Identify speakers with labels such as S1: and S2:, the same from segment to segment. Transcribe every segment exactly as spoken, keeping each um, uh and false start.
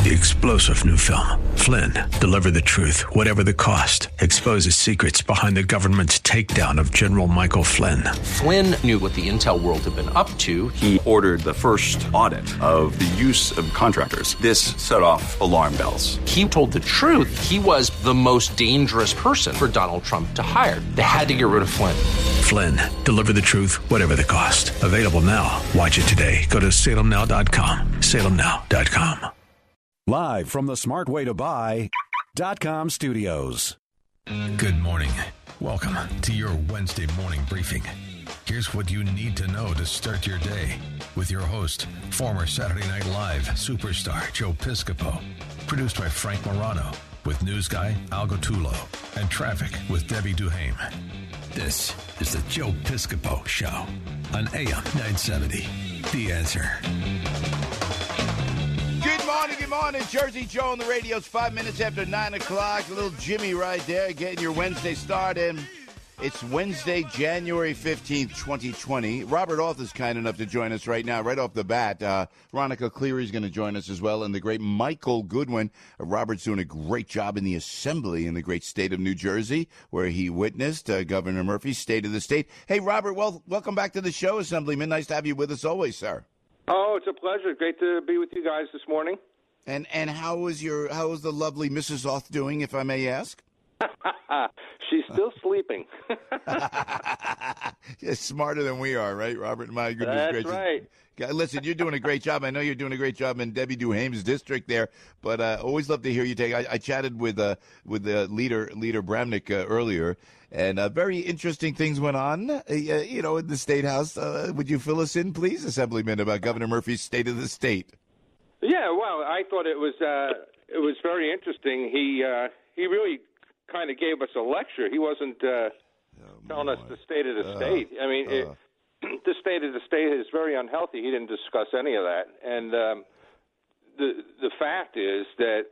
S1: The explosive new film, Flynn, deliver the truth, whatever the cost, exposes secrets behind the government's takedown of General Michael Flynn.
S2: Flynn knew what the intel world had been up to.
S3: He ordered the first audit of the use of contractors. This set off alarm bells.
S2: He told the truth. He was the most dangerous person for Donald Trump to hire. They had to get rid of Flynn.
S1: Flynn, deliver the truth, whatever the cost. Available now. Watch it today. Go to salem now dot com. salem now dot com.
S4: Live from the smart way to buy dot com studios.
S1: Good morning. Welcome to your Wednesday morning briefing. Here's what you need to know to start your day with your host, former Saturday Night Live superstar Joe Piscopo. Produced by Frank Morano with news guy Al Gottulo and traffic with Debbie Duhame. This is the Joe Piscopo Show on A M nine seventy. The Answer.
S5: Good morning, good morning. Jersey Joe on the radio. It's five minutes after nine o'clock. A little Jimmy right there, getting your Wednesday start in. It's Wednesday, January fifteenth, twenty twenty. Robert Auth is kind enough to join us right now, right off the bat. Uh, Ronica Cleary is going to join us as well, and the great Michael Goodwin. Uh, Robert's doing a great job in the Assembly in the great state of New Jersey, where he witnessed uh, Governor Murphy's State of the State. Hey, Robert, well, welcome back to the show, Assemblyman. Nice to have you with us always, sir.
S6: Oh, it's a pleasure. Great to be with you guys this morning.
S5: And and how was your how was the lovely Missus Auth doing, if I may ask?
S6: She's still sleeping.
S5: Yeah, smarter than we are, right, Robert? My goodness
S6: That's
S5: gracious.
S6: right.
S5: God, listen, you're doing a great job. I know you're doing a great job in Debbie Duhame's district there, but uh, always love to hear you take. I, I chatted with uh, with the leader leader Bramnick uh, earlier, and uh, very interesting things went on. Uh, you know, in the State House. Uh, would you fill us in, please, Assemblyman, about Governor Murphy's State of the State?
S6: Yeah, well, I thought it was uh, it was very interesting. He uh, he really kind of gave us a lecture. He wasn't uh, oh, telling us the state of the uh, state. I mean, uh, it, the state of the state is very unhealthy. He didn't discuss any of that. And um, the the fact is that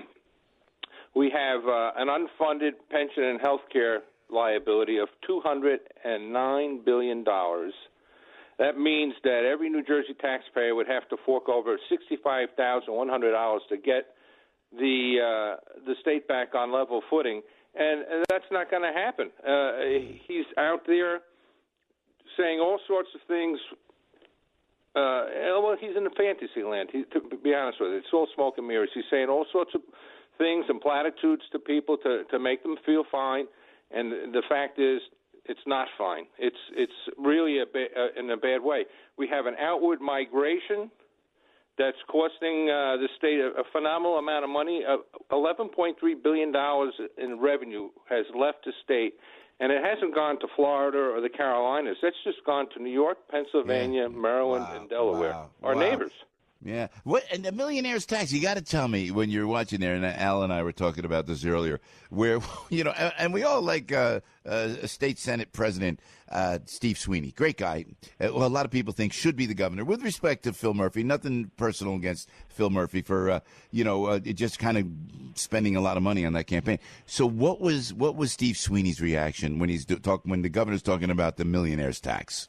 S6: we have uh, an unfunded pension and health care liability of two hundred nine billion dollars. That means that every New Jersey taxpayer would have to fork over sixty-five thousand one hundred dollars to get the uh, the state back on level footing, and, and that's not going to happen. Uh, he's out there saying all sorts of things. Uh, well, he's in the fantasy land. He, to be honest with you, it's all smoke and mirrors. He's saying all sorts of things and platitudes to people to, to make them feel fine, and the fact is, it's not fine. It's it's really a ba- uh, in a bad way. We have an outward migration that's costing uh, the state a, a phenomenal amount of money. Uh, eleven point three billion dollars in revenue has left the state, and it hasn't gone to Florida or the Carolinas. That's just gone to New York, Pennsylvania, yeah. Maryland, wow. and Delaware,
S5: wow.
S6: our
S5: wow.
S6: neighbors.
S5: Yeah. What and the millionaire's tax, you got to tell me when you're watching there, and Al and I were talking about this earlier, where, you know, and, and we all like uh, uh, State Senate President uh, Steve Sweeney. Great guy. Uh, well, a lot of people think should be the governor. With respect to Phil Murphy, nothing personal against Phil Murphy for, uh, you know, uh, just kind of spending a lot of money on that campaign. So what was what was Steve Sweeney's reaction when he's do, talk, when the governor's talking about the millionaire's tax?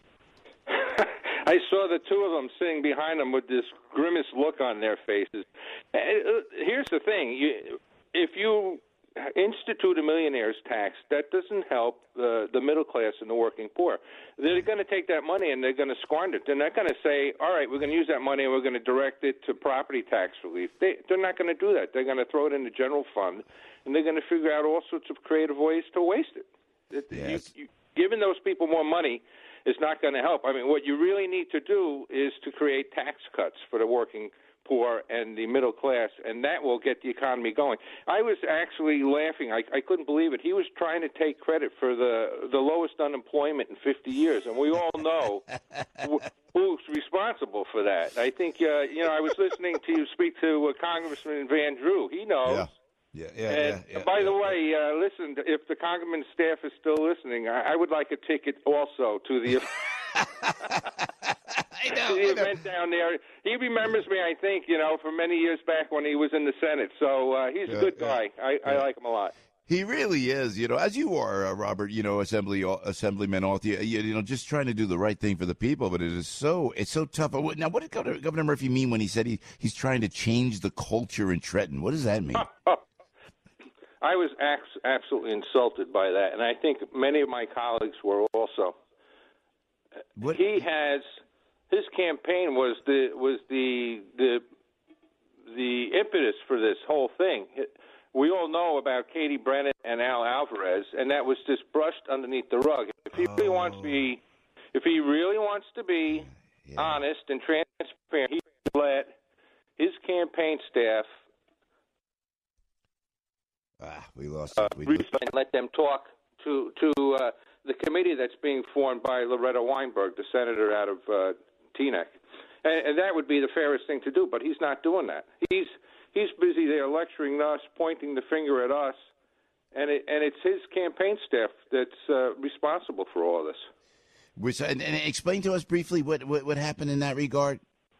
S6: I saw the two of them sitting behind them with this grimace look on their faces. Here's the thing. You, if you institute a millionaire's tax, that doesn't help the, the middle class and the working poor. They're going to take that money and they're going to squander it. They're not going to say, all right, we're going to use that money and we're going to direct it to property tax relief. They, they're not going to do that. They're going to throw it in the general fund, and they're going to figure out all sorts of creative ways to waste it.
S5: Yes.
S6: You, you, giving those people more money is not going to help. I mean, what you really need to do is to create tax cuts for the working poor and the middle class, and that will get the economy going. I was actually laughing. I, I couldn't believe it. He was trying to take credit for the the lowest unemployment in fifty years, and we all know wh- who's responsible for that. I think, uh, you know, I was listening to you speak to uh, Congressman Van Drew. He knows.
S5: Yeah. Yeah, yeah,
S6: and
S5: yeah, yeah,
S6: by
S5: yeah,
S6: the way, uh, listen, if the congressman's staff is still listening, I, I would like a ticket also to the,
S5: I know,
S6: the
S5: I know.
S6: event down there. He remembers me, I think, you know, from many years back when he was in the Senate. So uh, he's
S5: yeah,
S6: a good
S5: yeah,
S6: guy. I,
S5: yeah.
S6: I like him a lot.
S5: He really is, you know, as you are, uh, Robert, you know, assembly assemblyman, all you, you know, just trying to do the right thing for the people. But it is so, it's so tough. Now, what did Governor, Governor Murphy mean when he said he, he's trying to change the culture in Trenton? What does that mean?
S6: I was ex- absolutely insulted by that, and I think many of my colleagues were also. What? He has his campaign was the was the the the impetus for this whole thing. We all know about Katie Brennan and Al Alvarez, and that was just brushed underneath the rug. If he really wants to be, if he really wants to be yeah. honest and transparent, he let his campaign staff.
S5: Ah, we lost.
S6: Uh,
S5: we
S6: and let them talk to to uh, the committee that's being formed by Loretta Weinberg, the senator out of uh, Teaneck, and, and that would be the fairest thing to do. But he's not doing that. He's he's busy there lecturing us, pointing the finger at us, and it, and it's his campaign staff that's uh, responsible for all of this.
S5: Which, and, and explain to us briefly what, what what happened in that regard.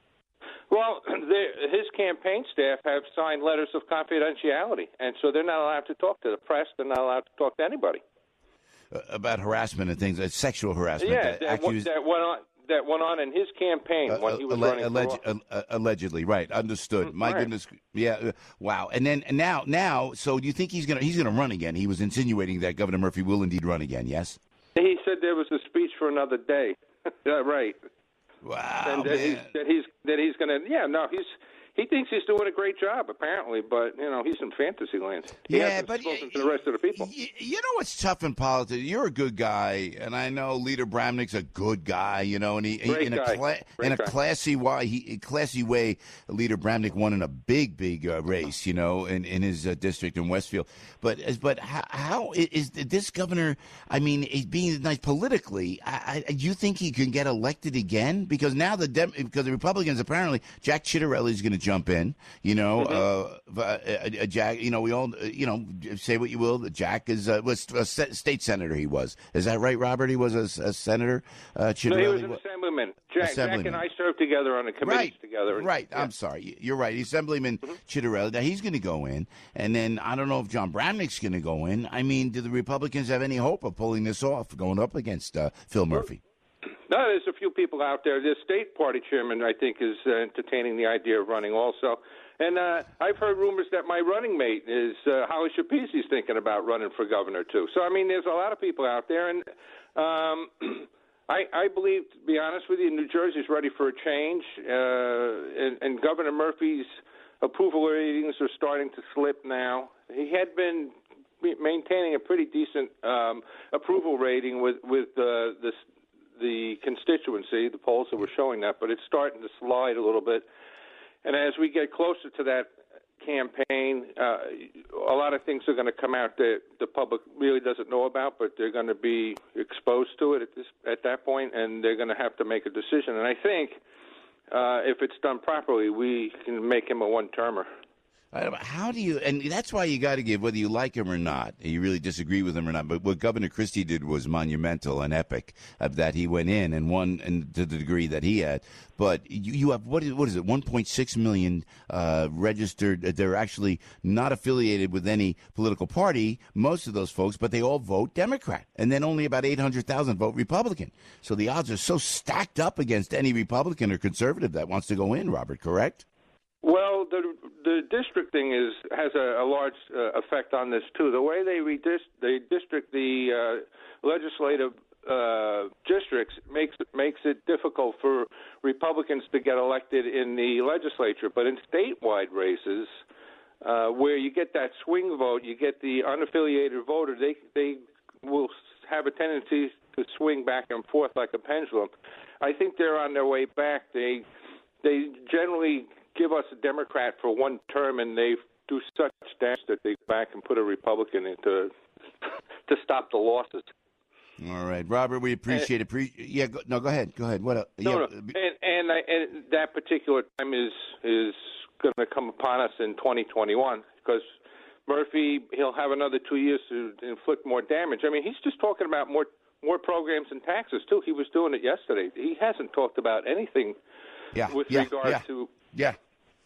S6: Well, his campaign staff have signed letters of confidentiality, and so they're not allowed to talk to the press. They're not allowed to talk to anybody.
S5: Uh, about harassment and things, uh, sexual harassment.
S6: Yeah,
S5: that,
S6: that,
S5: accused...
S6: that went on. That went on in his campaign uh, when he was alle- running
S5: alleg-
S6: for
S5: uh, allegedly, right? Understood. My
S6: right.
S5: goodness, yeah, uh, wow. And then and now, now, so do you think he's gonna he's gonna run again? He was insinuating that Governor Murphy will indeed run again. Yes.
S6: He said there was a speech for another day. Yeah, right.
S5: Wow.
S6: And that
S5: man.
S6: he's that he's that he's going to. Yeah, no, he's he thinks he's doing a great job apparently, but you know he's in fantasy land. He
S5: yeah,
S6: hasn't
S5: but
S6: spoken to the rest of the people.
S5: You, you know what's tough in politics? You're a good guy, and I know Leader Bramnick's a good guy. You know, and he, he in a cla- in a classy way, he classy way, Leader Bramnick won in a big, big uh, race. You know, in in his uh, district in Westfield. But but how, how is this governor? I mean, he's being nice politically. I, I, do you think he can get elected again? Because now the Dem- because the Republicans apparently Jack Ciattarelli is going to jump in. You know, mm-hmm. uh, uh, uh, Jack. You know, we all. Uh, you know, say what you will. Jack is uh, was a state senator. He was. Is that right, Robert? He was a, a senator. Uh, Ciattarelli.
S6: No, he was an assemblyman. Jack,
S5: assemblyman.
S6: Jack and I served together on the committees
S5: right.
S6: together.
S5: Right.
S6: Yeah.
S5: I'm sorry. You're right. Assemblyman mm-hmm. Ciattarelli. Now he's going to go in, and then I don't know if John Bramnick's going to go in. I mean, do the Republicans have any hope of pulling this off, going up against uh, Phil Murphy?
S6: No, there's a few people out there. The state party chairman, I think, is uh, entertaining the idea of running also. And uh, I've heard rumors that my running mate is uh, Holly Schapese is thinking about running for governor, too. So, I mean, there's a lot of people out there. And um, I, I believe, to be honest with you, New Jersey's ready for a change. Uh, and, and Governor Murphy's approval ratings are starting to slip now. He had been maintaining a pretty decent um, approval rating with, with uh, the, the constituency. The polls that were showing that. But it's starting to slide a little bit. And as we get closer to that campaign, uh, a lot of things are going to come out that the public really doesn't know about, but they're going to be exposed to it at this at that point, and they're going to have to make a decision. And I think uh, if it's done properly, we can make him a one-termer.
S5: How do you, and that's why you got to give, whether you like him or not, you really disagree with him or not, but what Governor Christie did was monumental and epic, of that he went in and won and to the degree that he had. But you, you have, what is, what is it, one point six million uh, registered, they're actually not affiliated with any political party, most of those folks, but they all vote Democrat. And then only about eight hundred thousand vote Republican. So the odds are so stacked up against any Republican or conservative that wants to go in, Robert, correct?
S6: Well, the the districting is has a, a large uh, effect on this too. The way they redist they district the uh, legislative uh, districts makes makes it difficult for Republicans to get elected in the legislature. But in statewide races, uh, where you get that swing vote, you get the unaffiliated voter. They they will have a tendency to swing back and forth like a pendulum. I think they're on their way back. They they generally give us a Democrat for one term, and they do such damage that they go back and put a Republican in to, to stop the losses.
S5: All right, Robert, we appreciate and, it. Pre- yeah, go, no, go ahead. Go ahead. What? Else?
S6: No,
S5: yeah.
S6: no. And, and, I, and that particular time is is going to come upon us in twenty twenty-one because Murphy, he'll have another two years to inflict more damage. I mean, he's just talking about more more programs and taxes, too. He was doing it yesterday. He hasn't talked about anything
S5: yeah,
S6: with
S5: yeah,
S6: regard
S5: yeah.
S6: to...
S5: Yeah.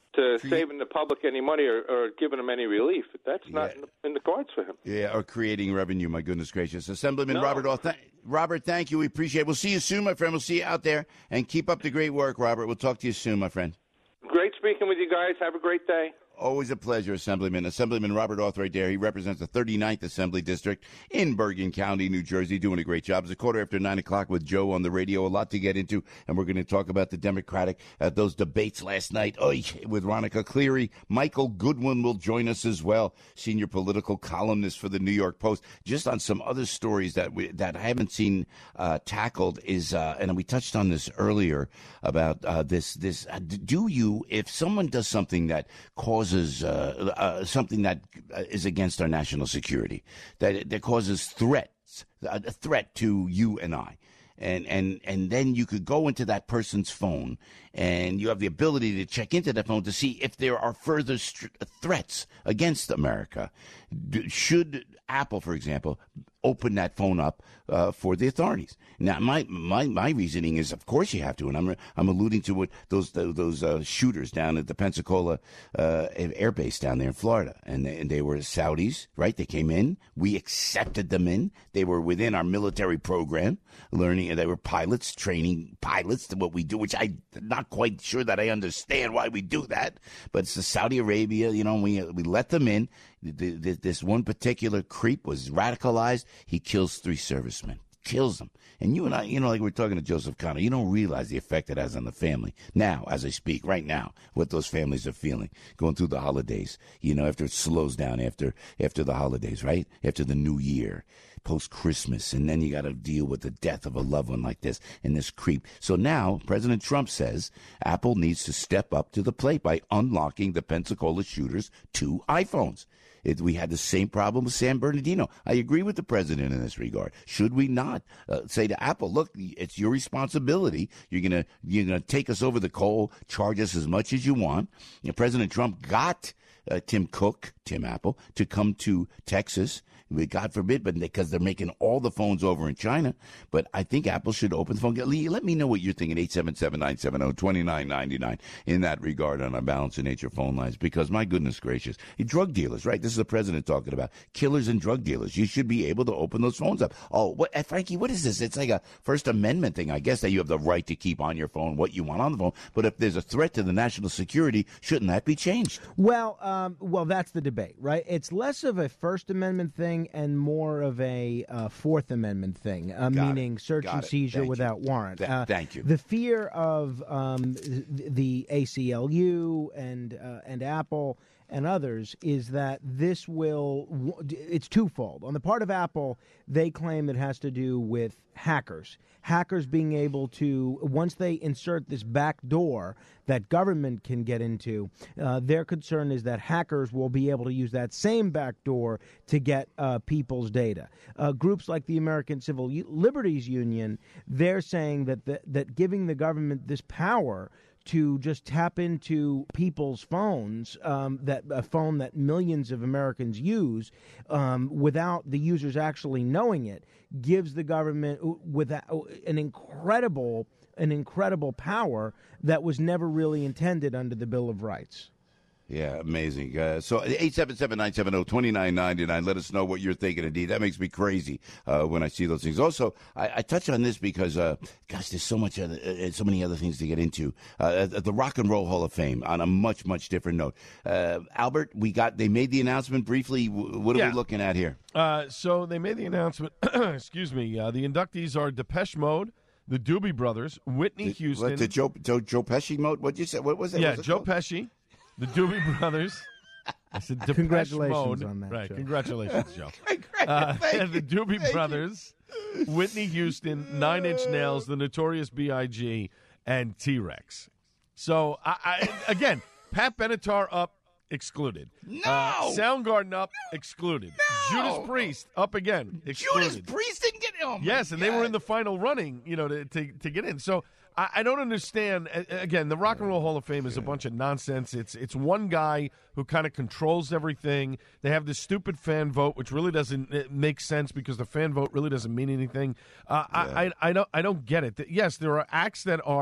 S6: to saving the public any money or, or giving them any relief. That's not
S5: Yeah.
S6: in, the, in the cards for him.
S5: Yeah, or creating revenue, my goodness gracious. Assemblyman
S6: No.
S5: Robert Orth, th- Robert, thank you. We appreciate it. We'll see you soon, my friend. We'll see you out there. And keep up the great work, Robert. We'll talk to you soon, my friend.
S6: Great speaking with you guys. Have a great day.
S5: Always a pleasure, Assemblyman. Assemblyman Robert Orth right there. He represents the thirty-ninth Assembly District in Bergen County, New Jersey, doing a great job. It's a quarter after nine o'clock with Joe on the radio. A lot to get into, and we're going to talk about the Democratic, uh, those debates last night oy, with Ronica Cleary. Michael Goodwin will join us as well, senior political columnist for the New York Post. Just on some other stories that we, that I haven't seen uh, tackled is, uh, and we touched on this earlier about uh, this, this, uh, do you, if someone does something that causes Uh, uh, something that is against our national security, that that causes threats, a threat to you and I, and and and then you could go into that person's phone, and you have the ability to check into that phone to see if there are further st- threats against America. D- should Apple, for example, open that phone up uh, for the authorities? Now, my, my my reasoning is, of course, you have to, and I'm I'm alluding to what those those uh, shooters down at the Pensacola uh, air base down there in Florida, and they, and they were Saudis, right? They came in, we accepted them in. They were within our military program, learning, and they were pilots, training pilots to what we do, which I'm not quite sure that I understand why we do that, but it's the Saudi Arabia, you know, we we let them in. The, the, this one particular creep was radicalized. He kills three servicemen, kills them. And you and I, you know, like we're talking to Joseph Connor, you don't realize the effect it has on the family. Now, as I speak, right now, what those families are feeling, going through the holidays, you know, after it slows down after after the holidays, right? After the new year, post-Christmas, and then you got to deal with the death of a loved one like this and this creep. So now, President Trump says Apple needs to step up to the plate by unlocking the Pensacola shooters' two iPhones. It, we had the same problem with San Bernardino. I agree with the president in this regard. Should we not uh, say to Apple, look, it's your responsibility. You're gonna you're gonna take us over the coal, charge us as much as you want. You know, President Trump got uh, Tim Cook, Tim Apple, to come to Texas. God forbid, but because they're making all the phones over in China. But I think Apple should open the phone. Let me know what you're thinking. eight seven seven, nine seven zero, two nine nine nine in that regard on our Balance of Nature phone lines. Because my goodness gracious, drug dealers, right? This is the president talking about killers and drug dealers. You should be able to open those phones up. Oh, what, Frankie, what is this? It's like a First Amendment thing, I guess, that you have the right to keep on your phone what you want on the phone. But if there's a threat to the national security, shouldn't that be changed?
S7: Well, um, well, that's the debate, right? It's less of a First Amendment thing and more of a uh, Fourth Amendment thing, uh, meaning
S5: it.
S7: search
S5: Got
S7: and
S5: it.
S7: seizure
S5: Thank
S7: without
S5: you.
S7: warrant.
S5: Th-
S7: Uh,
S5: thank you.
S7: The fear of um, th- the A C L U and uh, and Apple and others is that this will, it's twofold. On the part of Apple, they claim it has to do with hackers. Hackers being able to, once they insert this back door that government can get into, uh, their concern is that hackers will be able to use that same back door to get uh, people's data. Uh, groups like the American Civil Liberties Union, they're saying that the, that giving the government this power to just tap into people's phones, um, that a phone that millions of Americans use, um, without the users actually knowing it, gives the government with an incredible, an incredible power that was never really intended under the Bill of Rights.
S5: Yeah, amazing. Uh, so eight seven seven, nine seven zero, two nine nine nine. Let us know what you're thinking, indeed. That makes me crazy uh, when I see those things. Also, I, I touch on this because, uh, gosh, there's so much, other, uh, so many other things to get into. Uh, the Rock and Roll Hall of Fame, on a much, much different note. Uh, Albert, we got. They made the announcement briefly. What are
S8: yeah.
S5: we looking at here?
S8: Uh, so they made the announcement. excuse me. Uh, the inductees are Depeche Mode, the Doobie Brothers, Whitney
S5: The,
S8: Houston.
S5: What, the Joe, Joe, Joe Pesci mode? What did you say? What was that?
S8: Yeah,
S5: was it
S8: Joe
S5: called?
S8: Pesci. The Doobie Brothers. I said Depeche
S7: Congratulations
S8: Mode.
S7: on that,
S8: Right,
S7: Joe.
S8: congratulations, Joe. uh, the Doobie
S5: Thank
S8: Brothers, Whitney Houston, Nine Inch Nails, the Notorious B I G, and T-Rex. So, I, I, again, Pat Benatar up, excluded.
S5: No!
S8: Uh, Soundgarden up, excluded.
S5: No!
S8: Judas Priest up again, excluded.
S5: Judas Priest didn't get oh
S8: Yes, and
S5: God.
S8: they were in the final running, you know, to to, to get in. So I, I don't understand. Again, the Rock and Roll Hall of Fame is a bunch of nonsense. It's it's one guy who kind of controls everything. They have this stupid fan vote, which really doesn't make sense because the fan vote really doesn't mean anything. Uh,
S5: Yeah.
S8: I, I I don't I don't get it. Yes, there are acts that are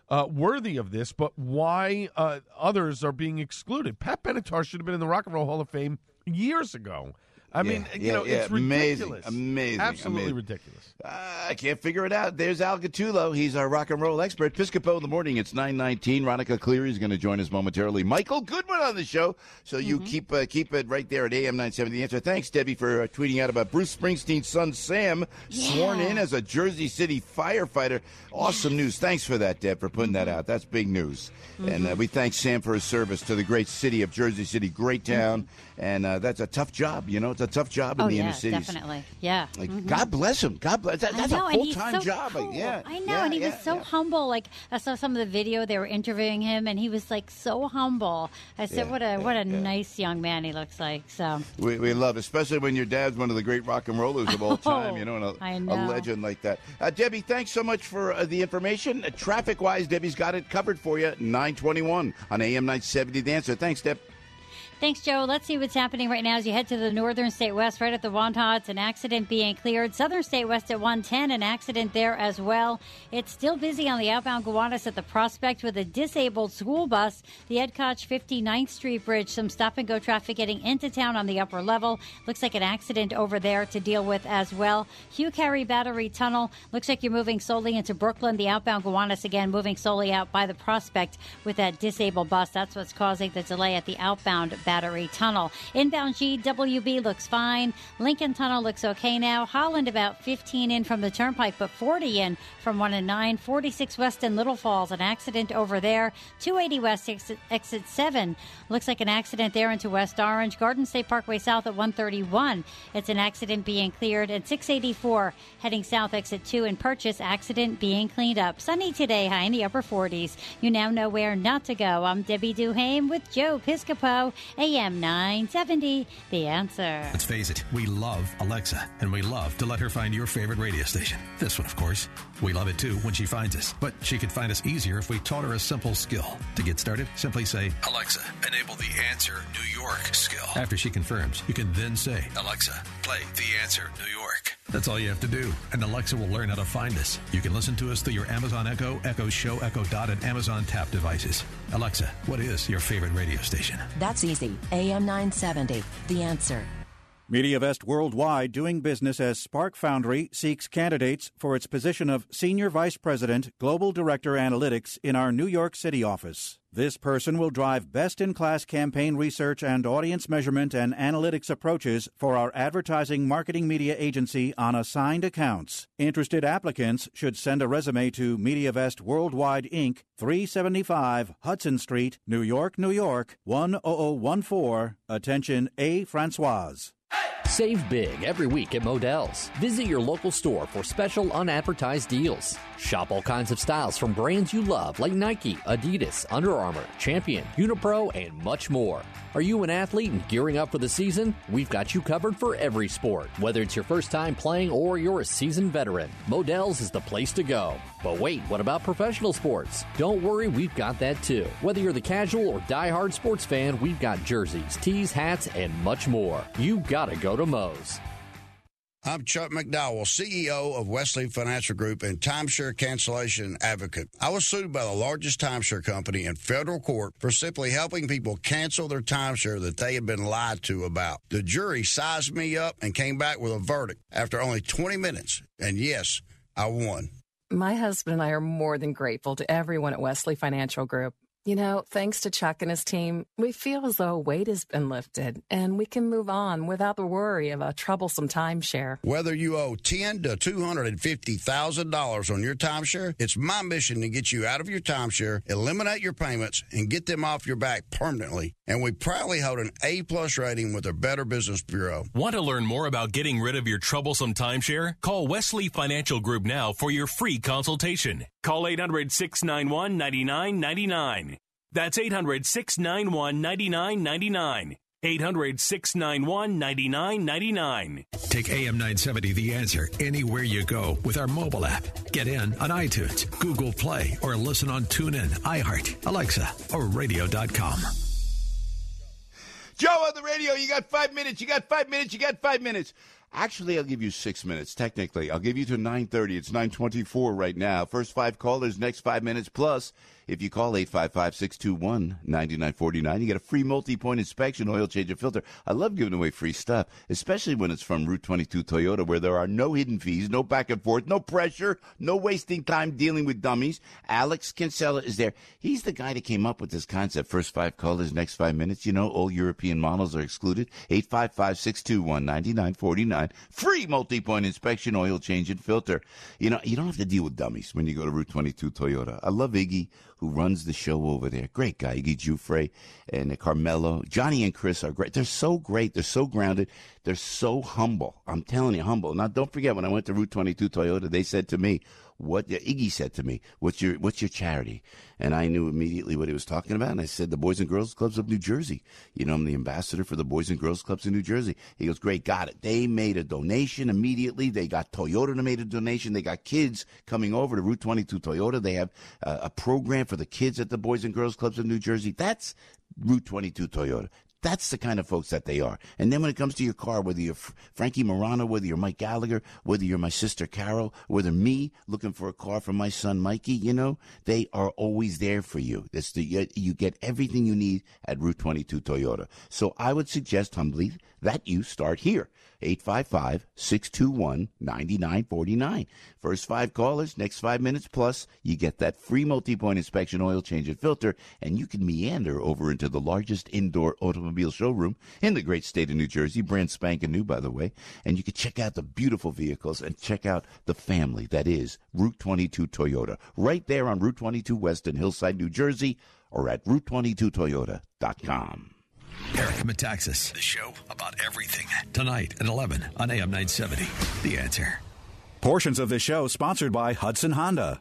S8: uh, worthy of this, but why uh, others are being excluded. Pat Benatar should have been in the Rock and Roll Hall of Fame years ago. I
S5: yeah,
S8: mean, you
S5: yeah,
S8: know,
S5: yeah.
S8: it's ridiculous.
S5: Amazing, amazing.
S8: Absolutely
S5: amazing.
S8: ridiculous.
S5: Uh, I can't figure it out. There's Al Gattulo. He's our rock and roll expert. Piscopo in the morning. It's nine nineteen. Ronica Cleary is going to join us momentarily. Michael Goodwin on the show. So you mm-hmm. keep uh, keep it right there at A M nine seventy. The Answer. Thanks, Debbie, for uh, tweeting out about Bruce Springsteen's son, Sam, yeah. sworn in as a Jersey City firefighter. Awesome yes. news. Thanks for that, Deb, for putting mm-hmm. that out. That's big news. Mm-hmm. And uh, we thank Sam for his service to the great city of Jersey City. Great town. Mm-hmm. And uh, that's a tough job. You know, it's a tough job in
S9: oh,
S5: the
S9: yeah,
S5: inner cities.
S9: Definitely. Yeah.
S5: Like,
S9: mm-hmm.
S5: God bless him. God bless. That, that's
S9: know,
S5: a full-time
S9: so
S5: job.
S9: Cool.
S5: Like, yeah.
S9: I know,
S5: yeah,
S9: and he
S5: yeah,
S9: was so
S5: yeah.
S9: humble. Like I saw some of the video; they were interviewing him, and he was like so humble. I said,
S5: Yeah,
S9: "What a
S5: yeah,
S9: what a
S5: yeah.
S9: nice young man he looks like." So
S5: we, we love, especially when your dad's one of the great rock and rollers of all time. You know, and a,
S9: I know.
S5: a legend like that. Uh, Debbie, thanks so much for uh, the information. Uh, traffic-wise, Debbie's got it covered for you. nine twenty-one on A M nine seventy. The Answer. Thanks, Deb.
S9: Thanks, Joe. Let's see what's happening right now as you head to the northern state west, right at the Wantagh. An accident being cleared. Southern state west at one ten, an accident there as well. It's still busy on the outbound Gowanus at the Prospect with a disabled school bus. The Ed Koch fifty-ninth Street Bridge, some stop-and-go traffic getting into town on the upper level. Looks like an accident over there to deal with as well. Hugh Carey Battery Tunnel. Looks like you're moving solely into Brooklyn. The outbound Gowanus, again, moving solely out by the Prospect with that disabled bus. That's what's causing the delay at the outbound Battery Tunnel. Inbound G W B looks fine. Lincoln Tunnel looks okay now. Holland about fifteen in from the Turnpike, but forty in from one and nine. forty-six West in Little Falls, an accident over there. two eighty West exit, exit seven. Looks like an accident there into West Orange. Garden State Parkway South at one thirty-one. It's an accident being cleared. And six eighty-four heading south exit two in Purchase, accident being cleaned up. Sunny today, high in the upper forties. You now know where not to go. I'm Debbie Duhame with Joe Piscopo. A M nine seventy, The Answer.
S1: Let's face it, we love Alexa, and we love to let her find your favorite radio station. This one, of course. We love it, too, when she finds us. But she could find us easier if we taught her a simple skill. To get started, simply say, Alexa, enable the Answer New York skill. After she confirms, you can then say, Alexa, play The Answer New York. That's all you have to do, and Alexa will learn how to find us. You can listen to us through your Amazon Echo, Echo Show, Echo Dot, and Amazon Tap devices. Alexa, what is your favorite radio station?
S10: That's easy. A M nine seventy, The Answer.
S4: MediaVest Worldwide, doing business as Spark Foundry, seeks candidates for its position of Senior Vice President, Global Director Analytics in our New York City office. This person will drive best-in-class campaign research and audience measurement and analytics approaches for our advertising marketing media agency on assigned accounts. Interested applicants should send a resume to MediaVest Worldwide, Incorporated, three seventy-five Hudson Street, New York, New York, one oh oh one four. Attention A. Francoise.
S11: Save big every week at Modell's. Visit your local store for special unadvertised deals. Shop all kinds of styles from brands you love like Nike, Adidas, Under Armour, Champion, Unipro, and much more. Are you an athlete and gearing up for the season? We've got you covered for every sport. Whether it's your first time playing or you're a seasoned veteran, Modell's is the place to go. But wait, what about professional sports? Don't worry, we've got that too. Whether you're the casual or diehard sports fan, we've got jerseys, tees, hats, and much more. You gotta go to Moe's.
S12: I'm Chuck McDowell, C E O of Wesley Financial Group and timeshare cancellation advocate. I was sued by the largest timeshare company in federal court for simply helping people cancel their timeshare that they had been lied to about. The jury sized me up and came back with a verdict after only twenty minutes. And yes, I won.
S13: My husband and I are more than grateful to everyone at Wesley Financial Group. You know, thanks to Chuck and his team, we feel as though a weight has been lifted and we can move on without the worry of a troublesome timeshare.
S12: Whether you owe ten thousand dollars to two hundred fifty thousand dollars on your timeshare, it's my mission to get you out of your timeshare, eliminate your payments, and get them off your back permanently. And we proudly hold an A-plus rating with the Better Business Bureau.
S14: Want to learn more about getting rid of your troublesome timeshare? Call Wesley Financial Group now for your free consultation. Call eight hundred, six nine one, nine nine nine nine. That's eight hundred, six nine one, nine nine nine nine. eight hundred, six nine one, nine nine nine nine.
S1: Take A M nine seventy The Answer anywhere you go with our mobile app. Get in on iTunes, Google Play, or listen on TuneIn, iHeart, Alexa, or radio dot com.
S5: Joe on the radio, you got five minutes, you got five minutes, you got five minutes. Actually, I'll give you six minutes, technically. I'll give you to nine thirty. It's nine twenty-four right now. First five callers, next five minutes plus. If you call eight five five, six two one, nine nine four nine, you get a free multi-point inspection, oil change, and filter. I love giving away free stuff, especially when it's from Route twenty-two Toyota, where there are no hidden fees, no back and forth, no pressure, no wasting time dealing with dummies. Alex Kinsella is there. He's the guy that came up with this concept. First five callers, next five minutes. You know, all European models are excluded. eight five five, six two one, nine nine four nine. Free multi-point inspection, oil change, and filter. You know, you don't have to deal with dummies when you go to Route twenty-two Toyota. I love Iggy, who runs the show over there. Great guy, Iggy Giuffre and Carmelo. Johnny and Chris are great. They're so great. They're so grounded. They're so humble. I'm telling you, humble. Now, don't forget, when I went to Route twenty-two Toyota, they said to me, what Iggy said to me, what's your what's your charity? And I knew immediately what he was talking about. And I said, the Boys and Girls Clubs of New Jersey. You know, I'm the ambassador for the Boys and Girls Clubs in New Jersey. He goes, great, got it. They made a donation immediately. They got Toyota to made a donation. They got kids coming over to Route twenty-two Toyota. They have uh, a program for the kids at the Boys and Girls Clubs of New Jersey. That's Route twenty-two Toyota. That's the kind of folks that they are. And then when it comes to your car, whether you're Frankie Morano, whether you're Mike Gallagher, whether you're my sister Carol, whether me looking for a car for my son Mikey, you know, they are always there for you. It's the, you get everything you need at Route twenty-two Toyota. So I would suggest humbly that you start here. eight five five, six two one, nine nine four nine. First five callers, next five minutes plus, you get that free multi-point inspection, oil change, and filter, and you can meander over into the largest indoor automobile showroom in the great state of New Jersey, brand spanking new, by the way, and you can check out the beautiful vehicles and check out the family that is Route twenty-two Toyota, right there on Route twenty-two West in Hillside, New Jersey, or at route twenty-two toyota dot com.
S1: Eric Metaxas, the show about everything. Tonight at eleven on A M nine seventy. The Answer.
S4: Portions of this show sponsored by Hudson Honda.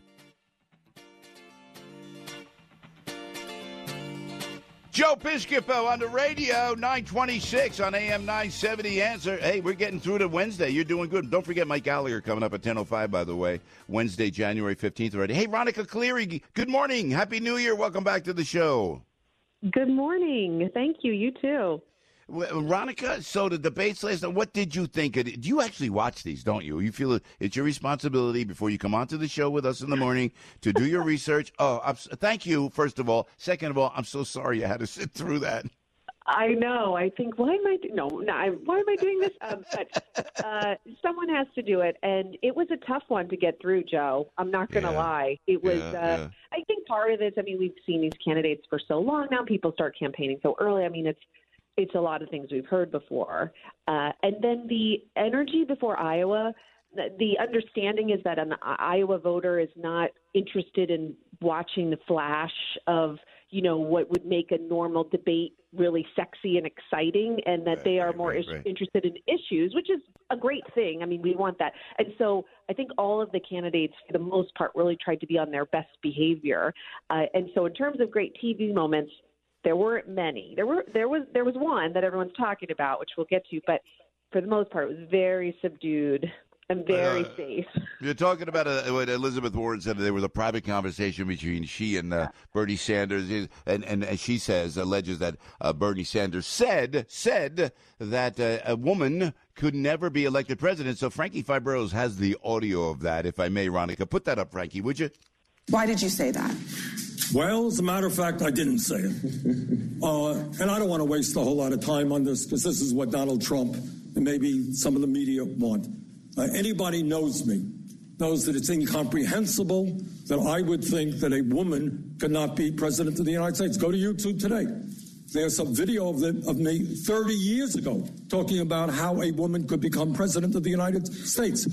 S5: Joe Piscopo on the radio, nine twenty-six on A M nine seventy. Answer. Hey, we're getting through to Wednesday. You're doing good. Don't forget Mike Gallagher coming up at ten oh five, by the way. Wednesday, January fifteenth already. Hey, Ronica Cleary, good morning. Happy New Year. Welcome back to the show.
S15: Good morning. Thank you. You too.
S5: Well, Ronica, so the debates last night, what did you think of it? Do you actually watch these, don't you? You feel it's your responsibility before you come onto the show with us in the morning to do your research. Oh, I'm, thank you, first of all. Second of all, I'm so sorry you had to sit through that.
S15: I know. I think, why am I do- no, no, I, why am I doing this? Um, but uh, someone has to do it, and it was a tough one to get through, Joe. I'm not going to
S5: Yeah.
S15: lie. It was.
S5: Yeah,
S15: uh,
S5: yeah.
S15: I think part of this. I mean, we've seen these candidates for so long now. People start campaigning so early. I mean, it's it's a lot of things we've heard before, uh, and then the energy before Iowa. The, the understanding is that an Iowa voter is not interested in watching the flash of, you know, what would make a normal debate really sexy and exciting, and that
S5: Right,
S15: they are
S5: right,
S15: more
S5: right,
S15: is-
S5: right.
S15: interested in issues, which is a great thing. I mean, we want that. And so I think all of the candidates, for the most part, really tried to be on their best behavior. Uh, and so in terms of great T V moments, there weren't many. There were there was there was one that everyone's talking about, which we'll get to, but for the most part, it was very subdued and very
S5: Uh,
S15: safe.
S5: You're talking about uh, what Elizabeth Warren said. There was a private conversation between she and uh, Bernie Sanders, and, and and she says alleges that uh, Bernie Sanders said said that uh, a woman could never be elected president. So Frankie Fibros has the audio of that, if I may, Ronica. Put that up, Frankie, would you?
S16: Why did you say that?
S17: Well, as a matter of fact, I didn't say it. Uh, and I don't want to waste a whole lot of time on this because this is what Donald Trump and maybe some of the media want. Uh, anybody knows me, knows that it's incomprehensible that I would think that a woman could not be president of the United States. Go to YouTube today. There's a video of, the, of me thirty years ago talking about how a woman could become president of the United States.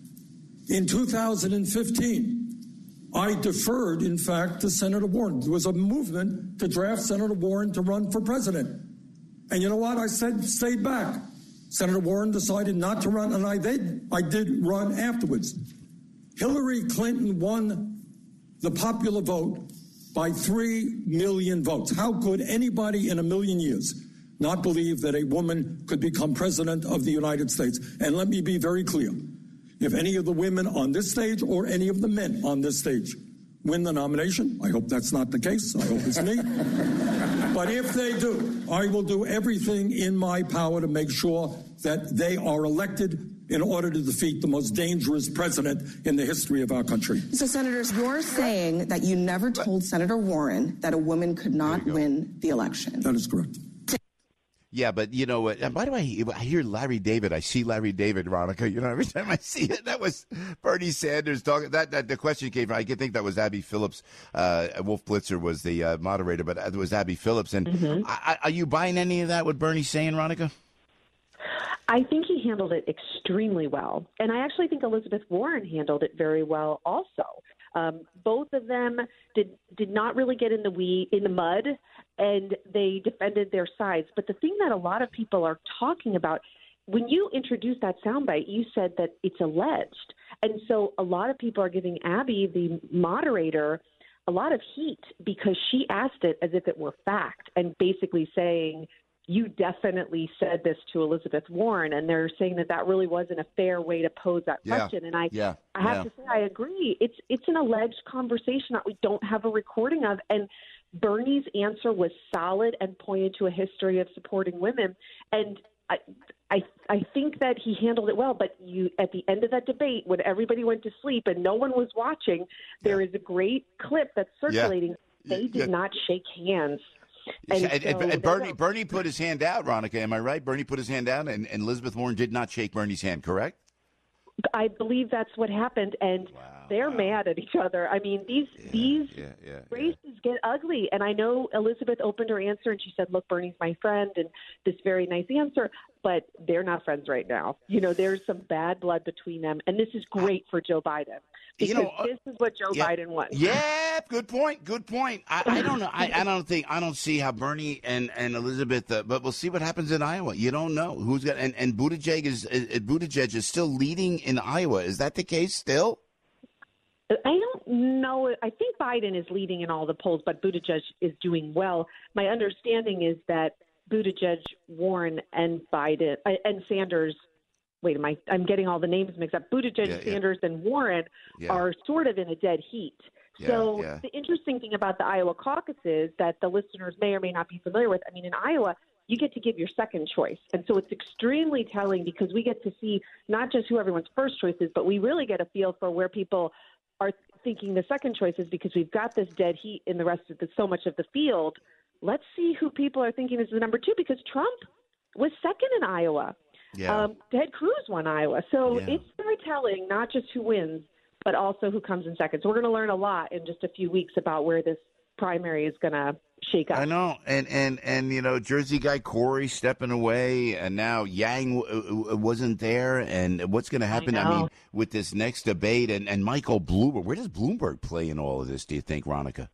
S17: In two thousand fifteen, I deferred, in fact, to Senator Warren. There was a movement to draft Senator Warren to run for president. And you know what? I said, stayed back. Senator Warren decided not to run, and I did. I did run afterwards. Hillary Clinton won the popular vote by three million votes. How could anybody in a million years not believe that a woman could become president of the United States? And let me be very clear. If any of the women on this stage or any of the men on this stage win the nomination, I hope that's not the case. I hope it's me. But if they do, I will do everything in my power to make sure that they are elected in order to defeat the most dangerous president in the history of our country.
S16: So, Senators, you're saying that you never told Senator Warren that a woman could not win the election.
S17: That is correct.
S5: Yeah, but you know what? And by the way, I hear Larry David. I see Larry David, Veronica. You know, every time I see it, that was Bernie Sanders talking. That, that the question came from. I think that was Abby Phillips. Uh, Wolf Blitzer was the uh, moderator, but it was Abby Phillips. And mm-hmm. I, I, are you buying any of that? What Bernie's saying, Veronica?
S15: I think he handled it extremely well, and I actually think Elizabeth Warren handled it very well also. Um, both of them did did not really get in the we in the mud, and they defended their sides. But the thing that a lot of people are talking about, when you introduced that soundbite, you said that it's alleged, and so a lot of people are giving Abby, the moderator, a lot of heat because she asked it as if it were fact, and basically saying, you definitely said this to Elizabeth Warren, and they're saying that that really wasn't a fair way to pose that
S5: yeah.
S15: question. And I,
S5: yeah.
S15: I have
S5: yeah.
S15: to say, I agree. It's it's an alleged conversation that we don't have a recording of, and Bernie's answer was solid and pointed to a history of supporting women. And I, I, I think that he handled it well. But you, at the end of that debate, when everybody went to sleep and no one was watching, there is a great clip that's circulating.
S5: Yeah.
S15: They did
S5: yeah.
S15: not shake hands. And,
S5: and,
S15: so
S5: and, and Bernie Bernie put his hand out, Veronica. Am I right? Bernie put his hand out, and, and Elizabeth Warren did not shake Bernie's hand, correct?
S15: I believe that's what happened, and wow, they're wow. mad at each other. I mean, these
S5: yeah,
S15: these
S5: yeah, yeah,
S15: races
S5: yeah.
S15: get ugly, and I know Elizabeth opened her answer, and she said, look, Bernie's my friend, and this very nice answer, but they're not friends right now. You know, there's some bad blood between them, and this is great for Joe Biden. Because
S5: you know, uh,
S15: this is what Joe
S5: yeah,
S15: Biden wants.
S5: Yeah, good point. Good point. I, I don't know. I, I don't think. I don't see how Bernie and and Elizabeth. Uh, but we'll see what happens in Iowa. You don't know who's got. And and Buttigieg is uh, Buttigieg is still leading in Iowa. Is that the case still?
S15: I don't know. I think Biden is leading in all the polls, but Buttigieg is doing well. My understanding is that Buttigieg, Warren, and Biden uh, and Sanders. Wait, am I, I'm getting all the names mixed up. Buttigieg, yeah, Sanders, yeah. and Warren yeah. are sort of in a dead heat.
S5: Yeah,
S15: so
S5: yeah.
S15: the interesting thing about the Iowa caucuses that the listeners may or may not be familiar with, I mean, in Iowa, you get to give your second choice. And so it's extremely telling because we get to see not just who everyone's first choice is, but we really get a feel for where people are thinking the second choice is because we've got this dead heat in the rest of the, so much of the field. Let's see who people are thinking is the number two because Trump was second in Iowa.
S5: Yeah.
S15: Um, Ted Cruz won Iowa. So
S5: yeah.
S15: it's very telling, not just who wins, but also who comes in second. So we're going to learn a lot in just a few weeks about where this primary is going to shake up.
S5: I know. And, and, and, you know, Jersey guy Corey stepping away, and now Yang w- wasn't there. And what's going to happen, I, I mean, with this next debate? And, and Michael Bloomberg, where does Bloomberg play in all of this, do you think, Veronica?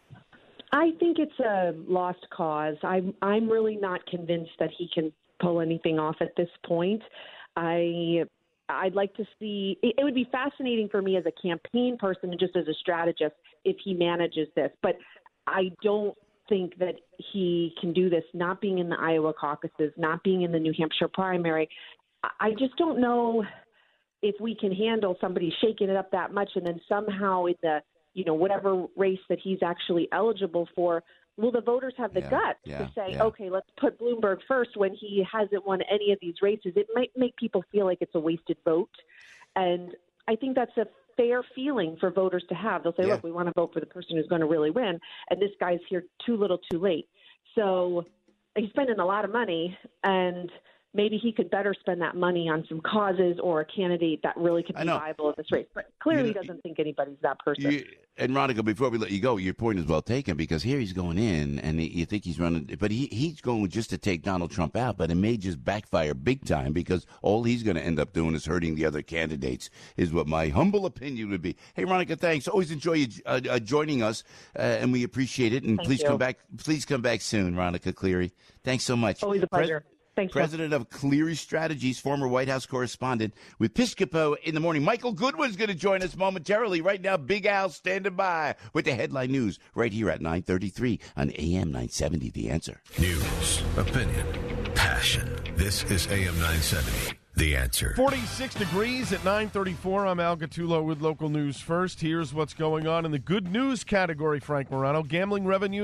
S15: I think it's a lost cause. I'm, I'm really not convinced that he can pull anything off at this point. I I'd like to see it, it would be fascinating for me as a campaign person and just as a strategist if he manages this, but I don't think that he can do this not being in the Iowa caucuses, not being in the New Hampshire primary. I just don't know if we can handle somebody shaking it up that much and then somehow in the, you know, whatever race that he's actually eligible for, will the voters have the
S5: yeah,
S15: guts
S5: yeah,
S15: to say,
S5: yeah.
S15: okay, let's put Bloomberg first when he hasn't won any of these races? It might make people feel like it's a wasted vote. And I think that's a fair feeling for voters to have. They'll say,
S5: yeah.
S15: look, we want to vote for the person who's going to really win. And this guy's here too little too late. So he's spending a lot of money, and maybe he could better spend that money on some causes or a candidate that really could be viable in this race. But clearly
S5: you know,
S15: he doesn't think anybody's that person.
S5: You, and Veronica, before we let you go, your point is well taken because here he's going in and he, you think he's running, but he, he's going just to take Donald Trump out, but it may just backfire big time because all he's going to end up doing is hurting the other candidates is what my humble opinion would be. Hey, Veronica, thanks. Always enjoy you uh, uh, joining us, uh, and we appreciate it. And
S15: Thank
S5: please
S15: you.
S5: come back. Please come back soon, Veronica Cleary. Thanks so much.
S15: Always a pleasure. Pres- Thanks,
S5: President
S15: Jeff.
S5: of Cleary Strategies, former White House correspondent with Piscopo in the morning. Michael Goodwin's going to join us momentarily. Right now, Big Al standing by with the headline news right here at nine thirty-three on A M nine seventy, The Answer.
S1: News, opinion, passion. This is A M nine seventy, The Answer.
S8: forty-six degrees at nine thirty-four. I'm Al Gattulo with local news first. Here's what's going on in the good news category, Frank Morano. Gambling revenues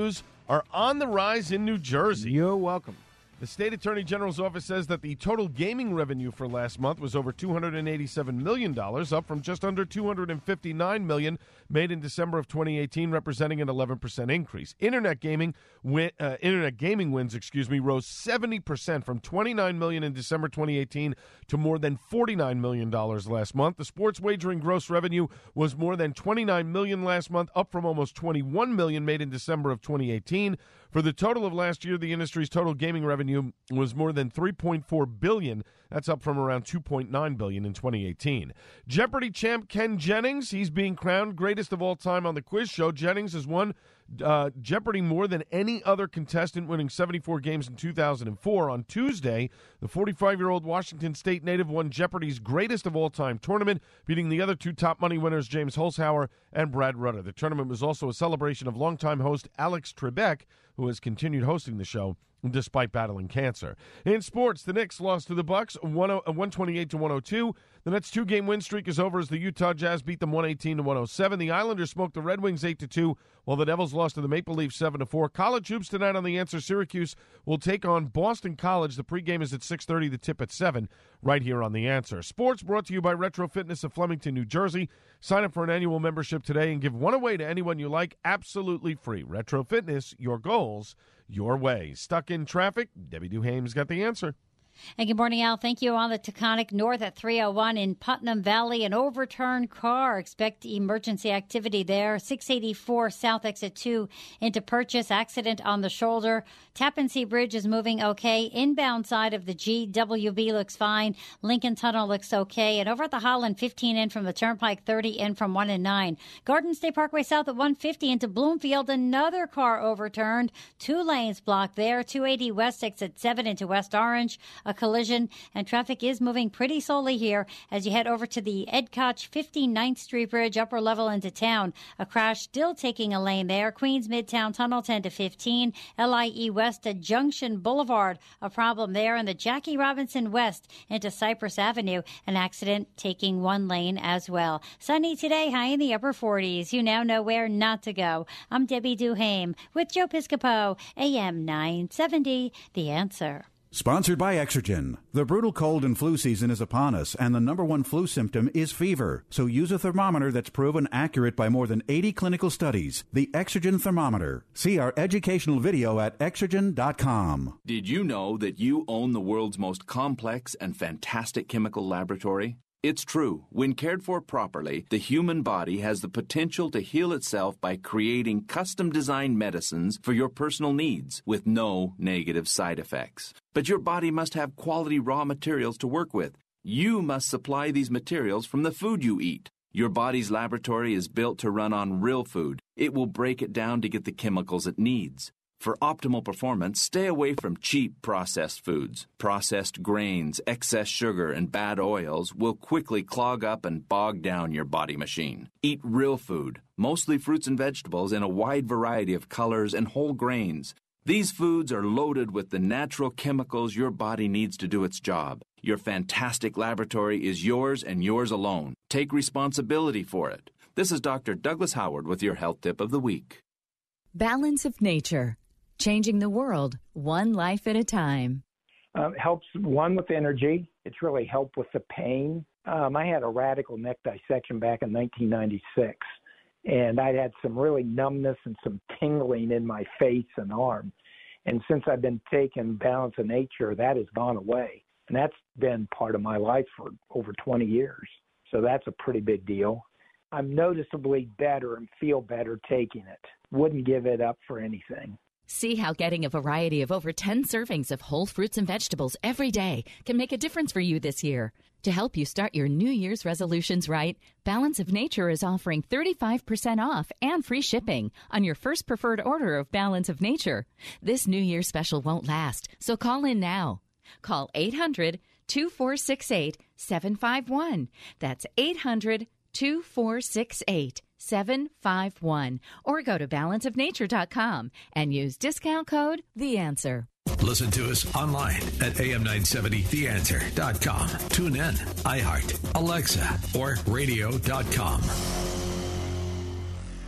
S8: are on the rise in New Jersey.
S7: You're welcome.
S8: The state attorney general's office says that the total gaming revenue for last month was over two hundred eighty-seven million dollars, up from just under two hundred fifty-nine million dollars made in December of twenty eighteen, representing an eleven percent increase. Internet gaming, win, uh, internet gaming wins, excuse me, rose seventy percent from twenty-nine million dollars in December twenty eighteen to more than forty-nine million dollars last month. The sports wagering gross revenue was more than twenty-nine million dollars last month, up from almost twenty-one million dollars made in December of twenty eighteen. For the total of last year, the industry's total gaming revenue was more than three point four billion dollars. That's up from around two point nine billion dollars in twenty eighteen. Jeopardy champ Ken Jennings, he's being crowned greatest of all time on the quiz show. Jennings has won uh, Jeopardy more than any other contestant, winning seventy-four games in two thousand four. On Tuesday, the forty-five-year-old Washington State native won Jeopardy's greatest of all time tournament, beating the other two top money winners, James Holzhauer and Brad Rutter. The tournament was also a celebration of longtime host Alex Trebek, who has continued hosting the show despite battling cancer. In sports, the Knicks lost to the Bucks one twenty-eight to one oh two. The Nets' two-game win streak is over as the Utah Jazz beat them one eighteen to one oh seven. The Islanders smoked the Red Wings eight to two, while the Devils lost to the Maple Leafs seven to four. College hoops tonight on The Answer. Syracuse will take on Boston College. The pregame is at six thirty, the tip at seven, right here on The Answer. Sports brought to you by Retro Fitness of Flemington, New Jersey. Sign up for an annual membership today and give one away to anyone you like, absolutely free. Retro Fitness, your goals, your way. Stuck in traffic? Debbie Duhame's got the answer.
S9: And good morning, Al. Thank you. On the Taconic North at three oh one in Putnam Valley, an overturned car. Expect emergency activity there. six eighty-four South Exit two into Purchase. Accident on the shoulder. Tappan Zee Bridge is moving okay. Inbound side of the G W B looks fine. Lincoln Tunnel looks okay. And over at the Holland, fifteen in from the Turnpike, thirty in from one and nine. Garden State Parkway South at one fifty into Bloomfield. Another car overturned. Two lanes blocked there. two eighty West Exit seven into West Orange. A collision, and traffic is moving pretty slowly here as you head over to the Ed Koch fifty-ninth Street Bridge, upper level into town. A crash still taking a lane there. Queens Midtown Tunnel ten to fifteen. L I E West at Junction Boulevard, a problem there. And the Jackie Robinson West into Cypress Avenue, an accident taking one lane as well. Sunny today, high in the upper forties. You now know where not to go. I'm Debbie Duhame with Joe Piscopo, A M nine seventy, The Answer.
S4: Sponsored by Exergen. The brutal cold and flu season is upon us, and the number one flu symptom is fever. So use a thermometer that's proven accurate by more than eighty clinical studies. The Exergen thermometer. See our educational video at exergen dot com.
S18: Did you know that you own the world's most complex and fantastic chemical laboratory? It's true. When cared for properly, the human body has the potential to heal itself by creating custom-designed medicines for your personal needs with no negative side effects. But your body must have quality raw materials to work with. You must supply these materials from the food you eat. Your body's laboratory is built to run on real food. It will break it down to get the chemicals it needs. For optimal performance, stay away from cheap processed foods. Processed grains, excess sugar, and bad oils will quickly clog up and bog down your body machine. Eat real food, mostly fruits and vegetables in a wide variety of colors and whole grains. These foods are loaded with the natural chemicals your body needs to do its job. Your fantastic laboratory is yours and yours alone. Take responsibility for it. This is Doctor Douglas Howard with your Health Tip of the Week.
S19: Balance of Nature. Changing the world, one life at a time.
S20: Um, helps, one, with energy. It's really helped with the pain. Um, I had a radical neck dissection back in nineteen ninety-six, and I had some really numbness and some tingling in my face and arm. And since I've been taking Balance of Nature, that has gone away. And that's been part of my life for over twenty years. So that's a pretty big deal. I'm noticeably better and feel better taking it. Wouldn't give it up for anything.
S19: See how getting a variety of over ten servings of whole fruits and vegetables every day can make a difference for you this year. To help you start your New Year's resolutions right, Balance of Nature is offering thirty-five percent off and free shipping on your first preferred order of Balance of Nature. This New Year's special won't last, so call in now. Call eight hundred, two four six eight, seven five one. That's eight hundred, two four six eight, seven five one. Or go to balance of nature dot com and use discount code The Answer.
S1: Listen to us online at A M nine seventy the answer dot com. Tune in, iHeart, Alexa, or radio dot com.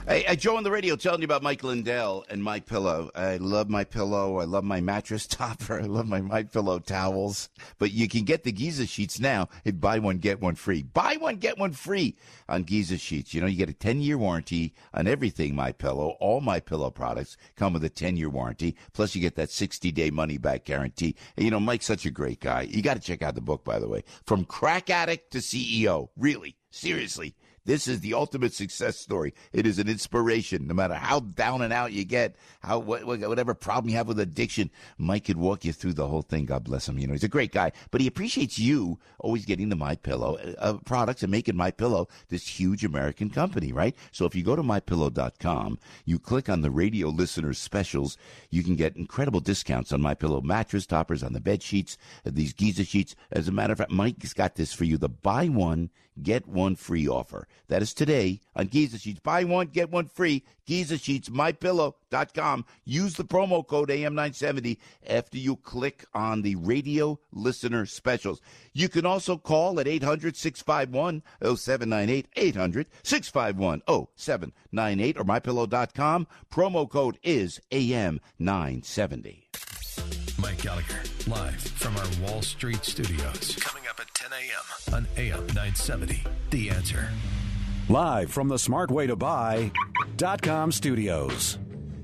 S5: Hey, uh, Joe on the radio telling you about Mike Lindell and My Pillow. I love My Pillow. I love my mattress topper. I love my My Pillow towels. But you can get the Giza sheets now and buy one, get one free. Buy one, get one free on Giza sheets. You know, you get a ten-year warranty on everything My Pillow. All My Pillow products come with a ten-year warranty. Plus, you get that sixty-day money-back guarantee. And, you know, Mike's such a great guy. You got to check out the book, by the way. From Crack Addict to C E O. Really, seriously. This is the ultimate success story. It is an inspiration. No matter how down and out you get, how whatever problem you have with addiction, Mike could walk you through the whole thing. God bless him. You know, he's a great guy, but he appreciates you always getting the My Pillow uh, products and making My Pillow this huge American company, right? So if you go to my pillow dot com, you click on the radio listeners specials, you can get incredible discounts on My Pillow mattress toppers, on the bed sheets, these Giza sheets. As a matter of fact, Mike's got this for you, the buy one, get one free offer. That is today on Giza Sheets. Buy one, get one free. Giza Sheets, my pillow dot com. Use the promo code A M nine seventy after you click on the radio listener specials. You can also call at eight hundred, six five one, oh seven nine eight, eight hundred, six five one, oh seven nine eight, or my pillow dot com. Promo code is A M nine seventy.
S1: Mike Gallagher, live from our Wall Street studios. Coming up at ten a.m. on A M nine seventy. The Answer.
S4: Live from the smart way to buy dot com studios.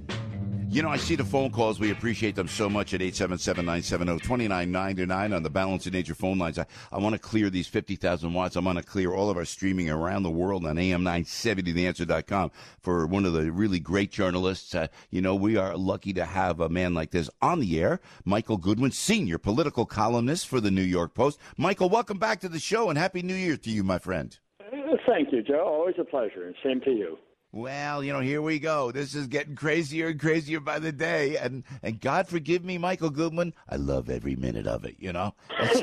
S5: You know, I see the phone calls. We appreciate them so much at eight seven seven, nine seven zero, two nine nine nine on the Balance of Nature phone lines. I, I want to clear these fifty thousand watts. I want to clear all of our streaming around the world on A M nine seventy the answer dot com for one of the really great journalists. Uh, you know, we are lucky to have a man like this on the air. Michael Goodwin, senior political columnist for the New York Post. Michael, welcome back to the show, and Happy New Year to you, my friend.
S21: Thank you, Joe. Always a pleasure, and same to you.
S5: Well, you know, here we go. This is getting crazier and crazier by the day. And and God forgive me, Michael Goodman, I love every minute of it, you know?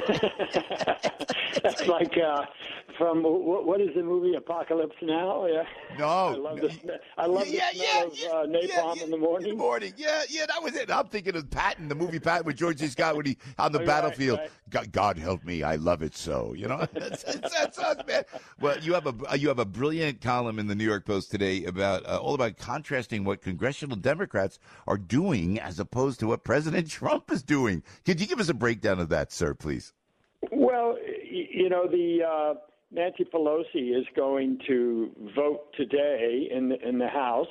S21: That's like uh, from, what, what is the movie, Apocalypse Now? Yeah.
S5: No.
S21: I love the, sm- I love
S5: yeah,
S21: the smell
S5: yeah,
S21: of
S5: yeah,
S21: uh, napalm
S5: yeah, yeah,
S21: in the morning.
S5: In the morning, yeah, yeah, that was it. I'm thinking of Patton, the movie Patton with George C. Scott when he on the
S21: Oh, right,
S5: battlefield.
S21: right.
S5: God, God help me, I love it so. You know, that's, that's, that's us, man. Well, you have a you have a brilliant column in the New York Post today about uh, all about contrasting what congressional Democrats are doing as opposed to what President Trump is doing. Could you give us a breakdown of that, sir, please?
S21: Well, y- you know, the uh, Nancy Pelosi is going to vote today in the, in the House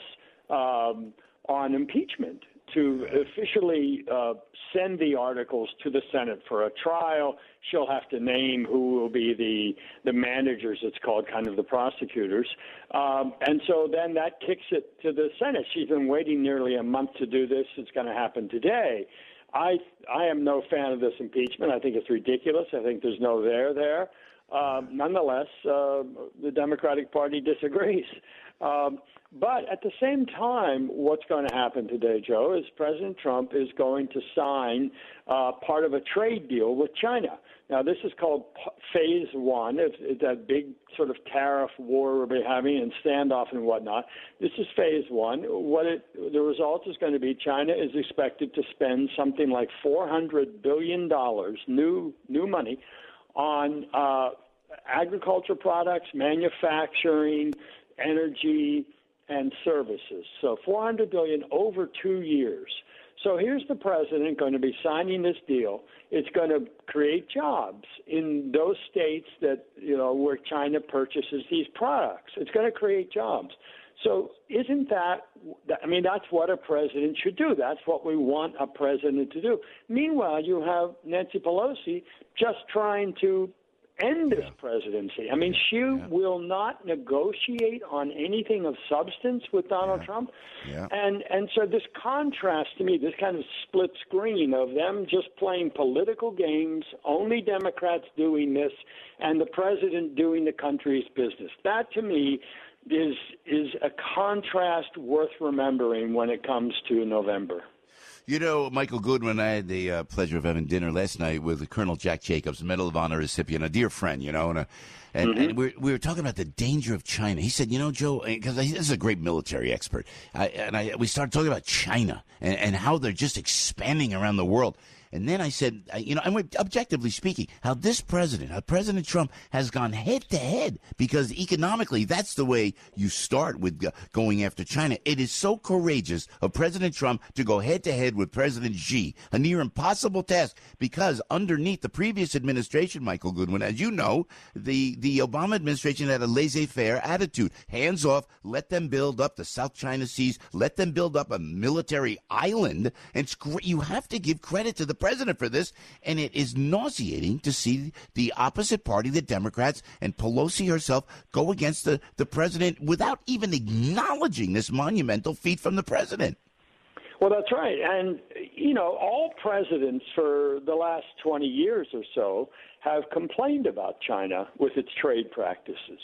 S21: um, on impeachment to officially uh, send the articles to the Senate for a trial. She'll have to name who will be the the managers, it's called, kind of the prosecutors. Um, and so then that kicks it to the Senate. She's been waiting nearly a month to do this. It's going to happen today. I I am no fan of this impeachment. I think it's ridiculous. I think there's no there there. Um, nonetheless, uh, the Democratic Party disagrees. Um, but at the same time, what's going to happen today, Joe, is President Trump is going to sign uh, part of a trade deal with China. Now, this is called Phase One. It's, it's that big sort of tariff war we're having and standoff and whatnot. This is Phase One. What it, the result is going to be, China is expected to spend something like four hundred billion dollars, new new money, on uh, agriculture products, manufacturing, energy, and services. So four hundred billion dollars over two years. So here's the president going to be signing this deal. It's going to create jobs in those states that, you know, where China purchases these products. It's going to create jobs. So isn't that, I mean, that's what a president should do. That's what we want a president to do. Meanwhile, you have Nancy Pelosi just trying to end this presidency. I mean, she yeah. will not negotiate on anything of substance with Donald yeah. Trump.
S5: Yeah.
S21: And and so this contrast to me, this kind of split screen of them just playing political games, only Democrats doing this, and the president doing the country's business. That, to me, is is a contrast worth remembering when it comes to November.
S5: You know, Michael Goodwin, I had the uh, pleasure of having dinner last night with Colonel Jack Jacobs, Medal of Honor recipient, a dear friend, you know, and, a, and, mm-hmm. and we, we were talking about the danger of China. He said, you know, Joe, because this is a great military expert, I, and I, we started talking about China and, and how they're just expanding around the world. And then I said, uh, you know, and we're objectively speaking, how this president, how President Trump has gone head to head, because economically, that's the way you start with uh, going after China. It is so courageous of President Trump to go head to head with President Xi, a near impossible task, because underneath the previous administration, Michael Goodwin, as you know, the, the Obama administration had a laissez-faire attitude. Hands off, let them build up the South China Seas, let them build up a military island. And it's great. You have to give credit to the president for this, and it is nauseating to see the opposite party, the Democrats, and Pelosi herself go against the, the president without even acknowledging this monumental feat from the president.
S21: Well, that's right. And, you know, all presidents for the last twenty years or so have complained about China with its trade practices,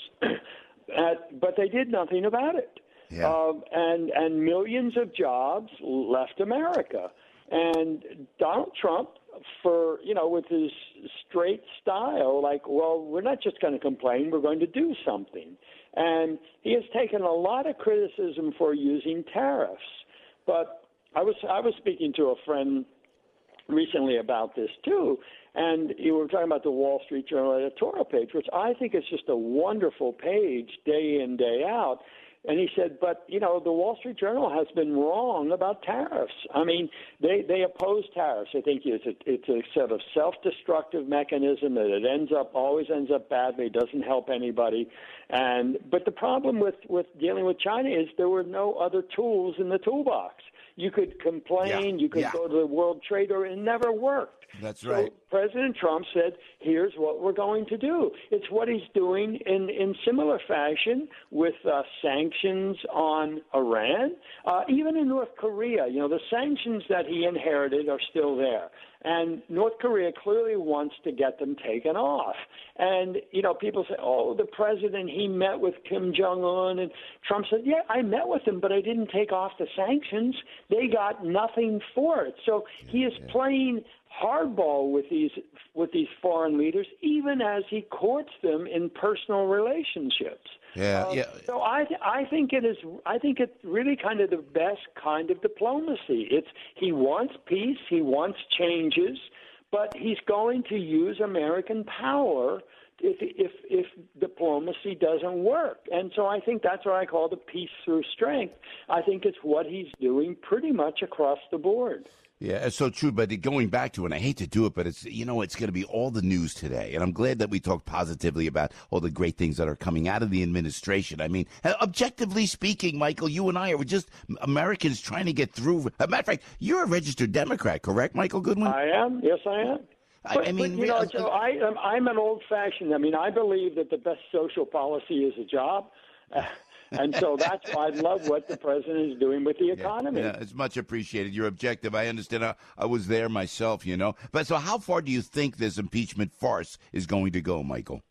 S21: uh, but they did nothing about it. Yeah. Um, and, and millions of jobs left America. And Donald Trump, for, you know, with his straight style, like, well, we're not just going to complain, we're going to do something. And he has taken a lot of criticism for using tariffs. But I was I was speaking to a friend recently about this, too, and you were talking about the Wall Street Journal editorial page, which I think is just a wonderful page day in, day out. And he said, but, you know, the Wall Street Journal has been wrong about tariffs. I mean, they, they oppose tariffs. I think it's a, it's a sort of self-destructive mechanism that it ends up, always ends up badly, doesn't help anybody. And but the problem with, with dealing with China is there were no other tools in the toolbox. You could complain,
S5: yeah.
S21: you could
S5: yeah.
S21: go to the World Trade Organization. It never worked.
S5: That's
S21: so
S5: right.
S21: President Trump said, here's what we're going to do. It's what he's doing in, in similar fashion with uh, sanctions on Iran, uh, even in North Korea. You know, the sanctions that he inherited are still there. And North Korea clearly wants to get them taken off. And, you know, people say, oh, the president, he met with Kim Jong-un. And Trump said, yeah, I met with him, but I didn't take off the sanctions. They got nothing for it. So he is playing hardball with these with these foreign leaders, even as he courts them in personal relationships.
S5: Yeah,
S21: um,
S5: yeah.
S21: So I th- I think it is I think it's really kind of the best kind of diplomacy. It's he wants peace, he wants changes, but he's going to use American power if if if diplomacy doesn't work. And so I think that's what I call the peace through strength. I think it's what he's doing pretty much across the board.
S5: Yeah, it's so true. But going back to it, and I hate to do it, but it's, you know, it's going to be all the news today. And I'm glad that we talked positively about all the great things that are coming out of the administration. I mean, objectively speaking, Michael, you and I are just Americans trying to get through. As a matter of fact, you're a registered Democrat, correct, Michael Goodwin?
S21: I am. Yes, I am. But,
S5: I mean,
S21: but, you know, Joe, I, I'm, I'm an old-fashioned. I mean, I believe that the best social policy is a job. Uh, And so that's why I love what the president is doing with the economy.
S5: Yeah, yeah, it's much appreciated. You're objective. I understand. I, I was there myself, you know. But so how far do you think this impeachment farce is going to go, Michael?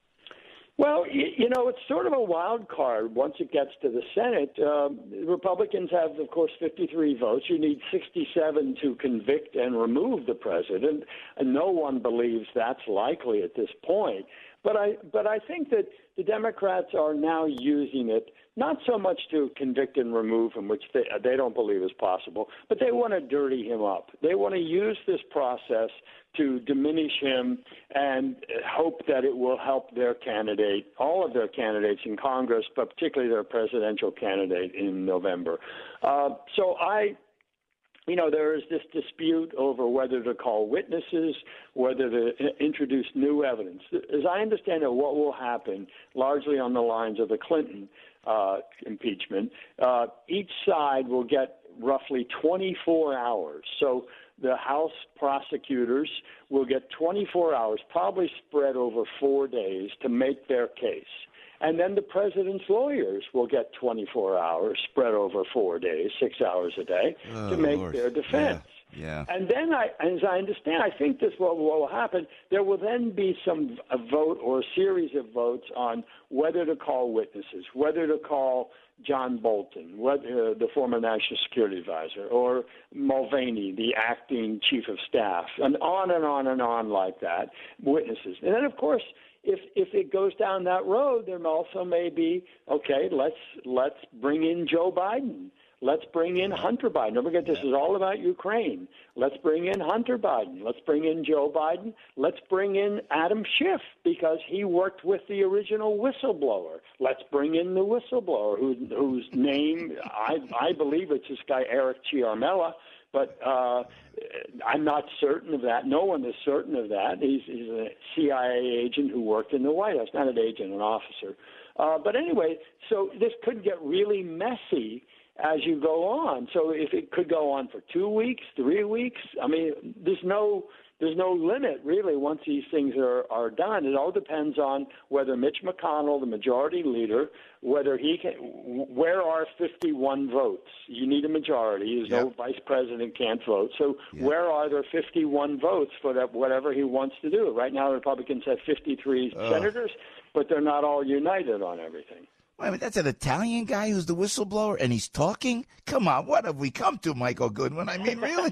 S21: Well, you, you know, it's sort of a wild card once it gets to the Senate. Um, Republicans have, of course, fifty-three votes. You need sixty-seven to convict and remove the president, and no one believes that's likely at this point. But I, but I think that the Democrats are now using it not so much to convict and remove him, which they, they don't believe is possible, but they want to dirty him up. They want to use this process to diminish him and hope that it will help their candidate, all of their candidates in Congress, but particularly their presidential candidate in November. Uh, so I... You know, there is this dispute over whether to call witnesses, whether to introduce new evidence. As I understand it, what will happen, largely on the lines of the Clinton uh, impeachment, uh, each side will get roughly twenty-four hours. So the House prosecutors will get twenty-four hours, probably spread over four days, to make their case. And then the president's lawyers will get twenty-four hours spread over four days, six hours a day,
S5: oh,
S21: to make
S5: Lord.
S21: their defense.
S5: Yeah.
S21: And then, I, as I understand, I think this will, will happen. There will then be some a vote or a series of votes on whether to call witnesses, whether to call John Bolton, whether, uh, the former National Security Advisor, or Mulvaney, the acting chief of staff, and on and on and on like that, witnesses. And then, of course, If if it goes down that road, there also may be, okay, let's let's bring in Joe Biden. Let's bring in Hunter Biden. Don't forget, this is all about Ukraine. Let's bring in Hunter Biden. Let's bring in Joe Biden. Let's bring in Adam Schiff because he worked with the original whistleblower. Let's bring in the whistleblower who, whose name, I, I believe it's this guy Eric Ciarmella, but uh, I'm not certain of that. No one is certain of that. He's, he's a C I A agent who worked in the White House, not an agent, an officer. Uh, but anyway, so this could get really messy as you go on. So if it could go on for two weeks, three weeks, I mean, there's no there's no limit really once these things are, are done. It all depends on whether Mitch McConnell, the majority leader, whether he can, where are fifty-one votes? You need a majority. There's yep. no vice president can't vote. So yep. where are there fifty-one votes for that, whatever he wants to do? Right now the Republicans have fifty-three Ugh. senators, but they're not all united on everything.
S5: Wait a minute, that's an Italian guy who's the whistleblower, and he's talking? Come on, what have we come to, Michael Goodwin? I mean, really?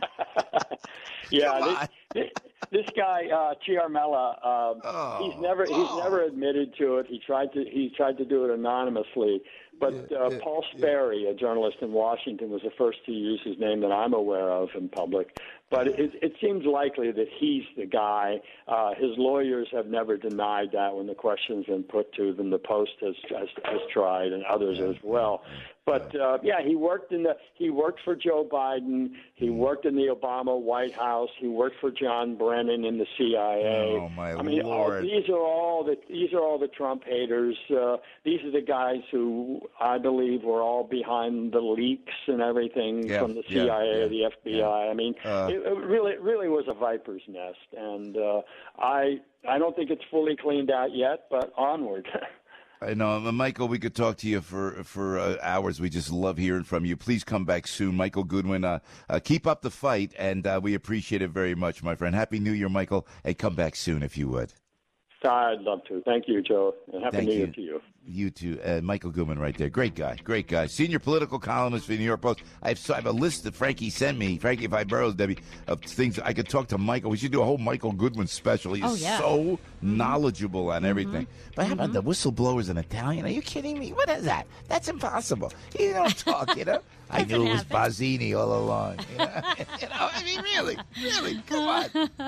S21: yeah, this, this, this guy uh, Ciarmella, uh, oh, he's never he's oh. never admitted to it. He tried to he tried to do it anonymously. But uh, yeah, Paul Sperry, yeah. a journalist in Washington, was the first to use his name that I'm aware of in public. But it, it seems likely that he's the guy. Uh, his lawyers have never denied that when the question's been put to them. The Post has has, has tried, and others yeah. as well. But uh, yeah, he worked in the he worked for Joe Biden. He worked in the Obama White House. He worked for John Brennan in the C I A.
S5: Oh my
S21: I mean,
S5: Lord!
S21: All, these are all the these are all the Trump haters. Uh, these are the guys who I believe were all behind the leaks and everything
S5: yeah,
S21: from the C I A
S5: yeah,
S21: or the F B I.
S5: yeah.
S21: I mean,
S5: uh,
S21: it, it really it really was a viper's nest, and uh, I I don't think it's fully cleaned out yet, but onward.
S5: I know, Michael, we could talk to you for for uh, hours. We just love hearing from you. Please come back soon. Michael Goodwin, uh, uh, keep up the fight, and uh, we appreciate it very much, my friend. Happy New Year, Michael, and come back soon if you would.
S21: I'd love to. Thank you, Joe, and Happy
S5: Thank
S21: New
S5: you.
S21: Year to you.
S5: You too. Uh, Michael Goodwin right there. Great guy. Great guy. Senior political columnist for the New York Post. I have, so I have a list that Frankie sent me, Frankie Five Boroughs, Debbie, of things I could talk to Michael. We should do a whole Michael Goodwin special. He's
S9: oh, yeah.
S5: so knowledgeable on everything. Mm-hmm. But how about
S9: mm-hmm.
S5: the whistleblower's in Italian? Are you kidding me? What is that? That's impossible. You don't talk, you know? I knew it was Bazzini all along. You know? you know, I mean, really, really, come on.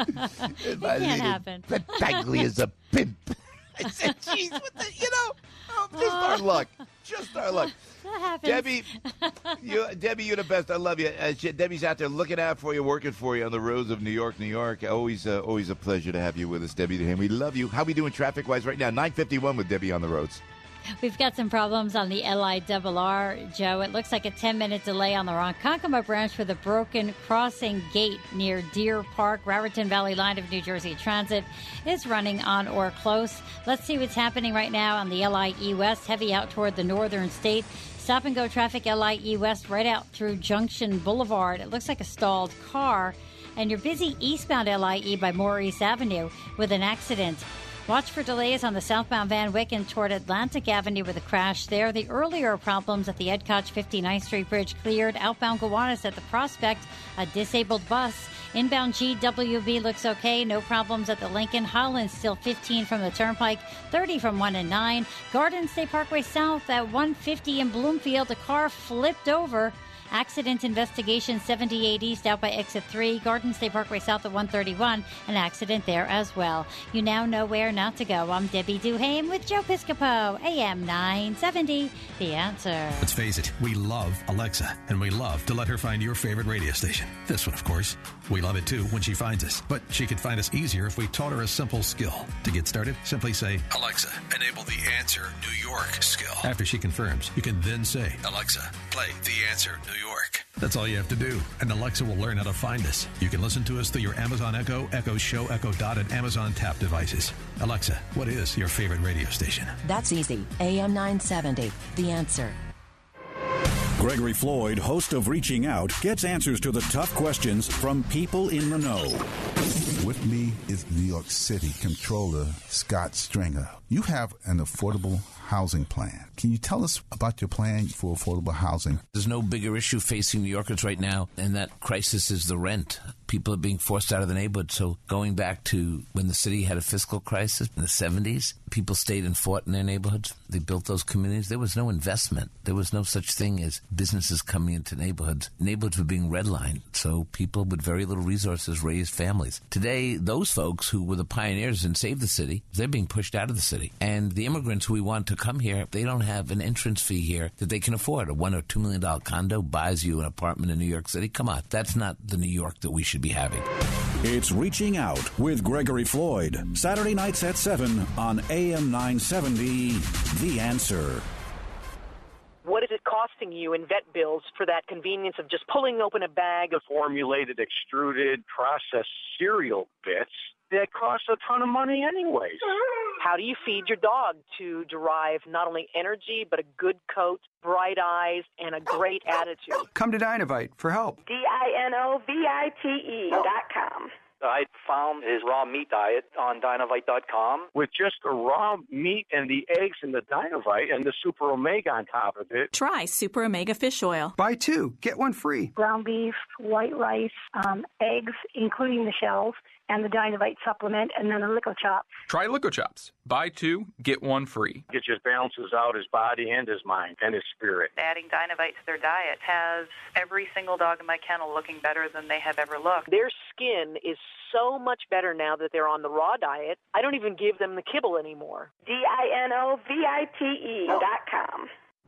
S9: It can't happen.
S5: Battaglia's a pimp. I said, geez, what the, you know, oh, just our luck. Just our luck.
S9: That happens.
S5: Debbie, you, Debbie, you're the best. I love you. Uh, she, Debbie's out there looking out for you, working for you on the roads of New York, New York. Always uh, always a pleasure to have you with us, Debbie. And we love you. How we doing traffic-wise right now? nine fifty-one with Debbie on the roads.
S9: We've got some problems on the L I R R, Joe. It looks like a ten-minute delay on the Ronkonkoma branch for the broken crossing gate near Deer Park. Raritan Valley line of New Jersey Transit is running on or close. Let's see what's happening right now on the L I E West, heavy out toward the northern state. Stop-and-go traffic, L I E West, right out through Junction Boulevard. It looks like a stalled car. And you're busy eastbound L I E by Maurice Avenue with an accident. Watch for delays on the southbound Van Wyck and toward Atlantic Avenue with a crash there. The earlier problems at the Ed Koch fifty-ninth Street Bridge cleared. Outbound Gowanus at the Prospect, a disabled bus. Inbound G W B looks okay. No problems at the Lincoln. Holland still fifteen from the Turnpike, thirty from one and nine. Garden State Parkway South at one fifty in Bloomfield. A car flipped over. Accident investigation seventy-eight East out by exit three. Garden State Parkway South at one thirty-one. An accident there as well. You now know where not to go. I'm Debbie Duhame with Joe Piscopo, A M nine seventy. The Answer.
S1: Let's face it, we love Alexa, and we love to let her find your favorite radio station. This one, of course. We love it, too, when she finds us. But she could find us easier if we taught her a simple skill. To get started, simply say, Alexa, enable the Answer New York skill. After she confirms, you can then say, Alexa, play the Answer New York. That's all you have to do, and Alexa will learn how to find us. You can listen to us through your Amazon Echo, Echo Show, Echo Dot, and Amazon Tap devices. Alexa, what is your favorite radio station?
S10: That's easy. A M nine seventy. The Answer.
S3: Gregory Floyd, host of Reaching Out, gets answers to the tough questions from people in the know.
S2: With me is New York City Comptroller Scott Stringer. You have an affordable housing plan. Can you tell us about your plan for affordable housing?
S22: There's no bigger issue facing New Yorkers right now, and that crisis is the rent. People are being forced out of the neighborhood. So going back to when the city had a fiscal crisis in the seventies, people stayed and fought in their neighborhoods. They built those communities. There was no investment. There was no such thing as businesses coming into neighborhoods. Neighborhoods were being redlined, so people with very little resources raised families. Today, those folks who were the pioneers and saved the city, they're being pushed out of the city. And the immigrants who we want to come here, they don't have an entrance fee here that they can afford. A one or two million dollar condo buys you an apartment in New York City. Come on, that's not the New York that we should be having.
S1: It's Reaching Out with Gregory Floyd. Saturday nights at seven on A M nine seventy, The Answer.
S23: What is it costing you in vet bills for that convenience of just pulling open a bag of
S24: formulated, extruded, processed cereal bits that cost a ton of money anyways?
S23: How do you feed your dog to derive not only energy, but a good coat, bright eyes, and a great attitude?
S25: Come to Dynovite for help.
S23: D I N O V I T E dot com.
S24: I found his raw meat diet on Dynovite dot com. With just the raw meat and the eggs and the Dynovite and the Super Omega on top of it.
S26: Try Super Omega Fish Oil.
S25: Buy two, get one free.
S27: Ground beef, white rice, um, eggs, including the shells, and the Dynovite supplement, and then the Lico Chops.
S28: Try Lico Chops. Buy two, get one free.
S24: It just balances out his body and his mind and his spirit.
S29: Adding Dynovite to their diet has every single dog in my kennel looking better than they have ever looked.
S23: Their skin is so much better now that they're on the raw diet. I don't even give them the kibble anymore.
S27: D I N O V I T E dot com.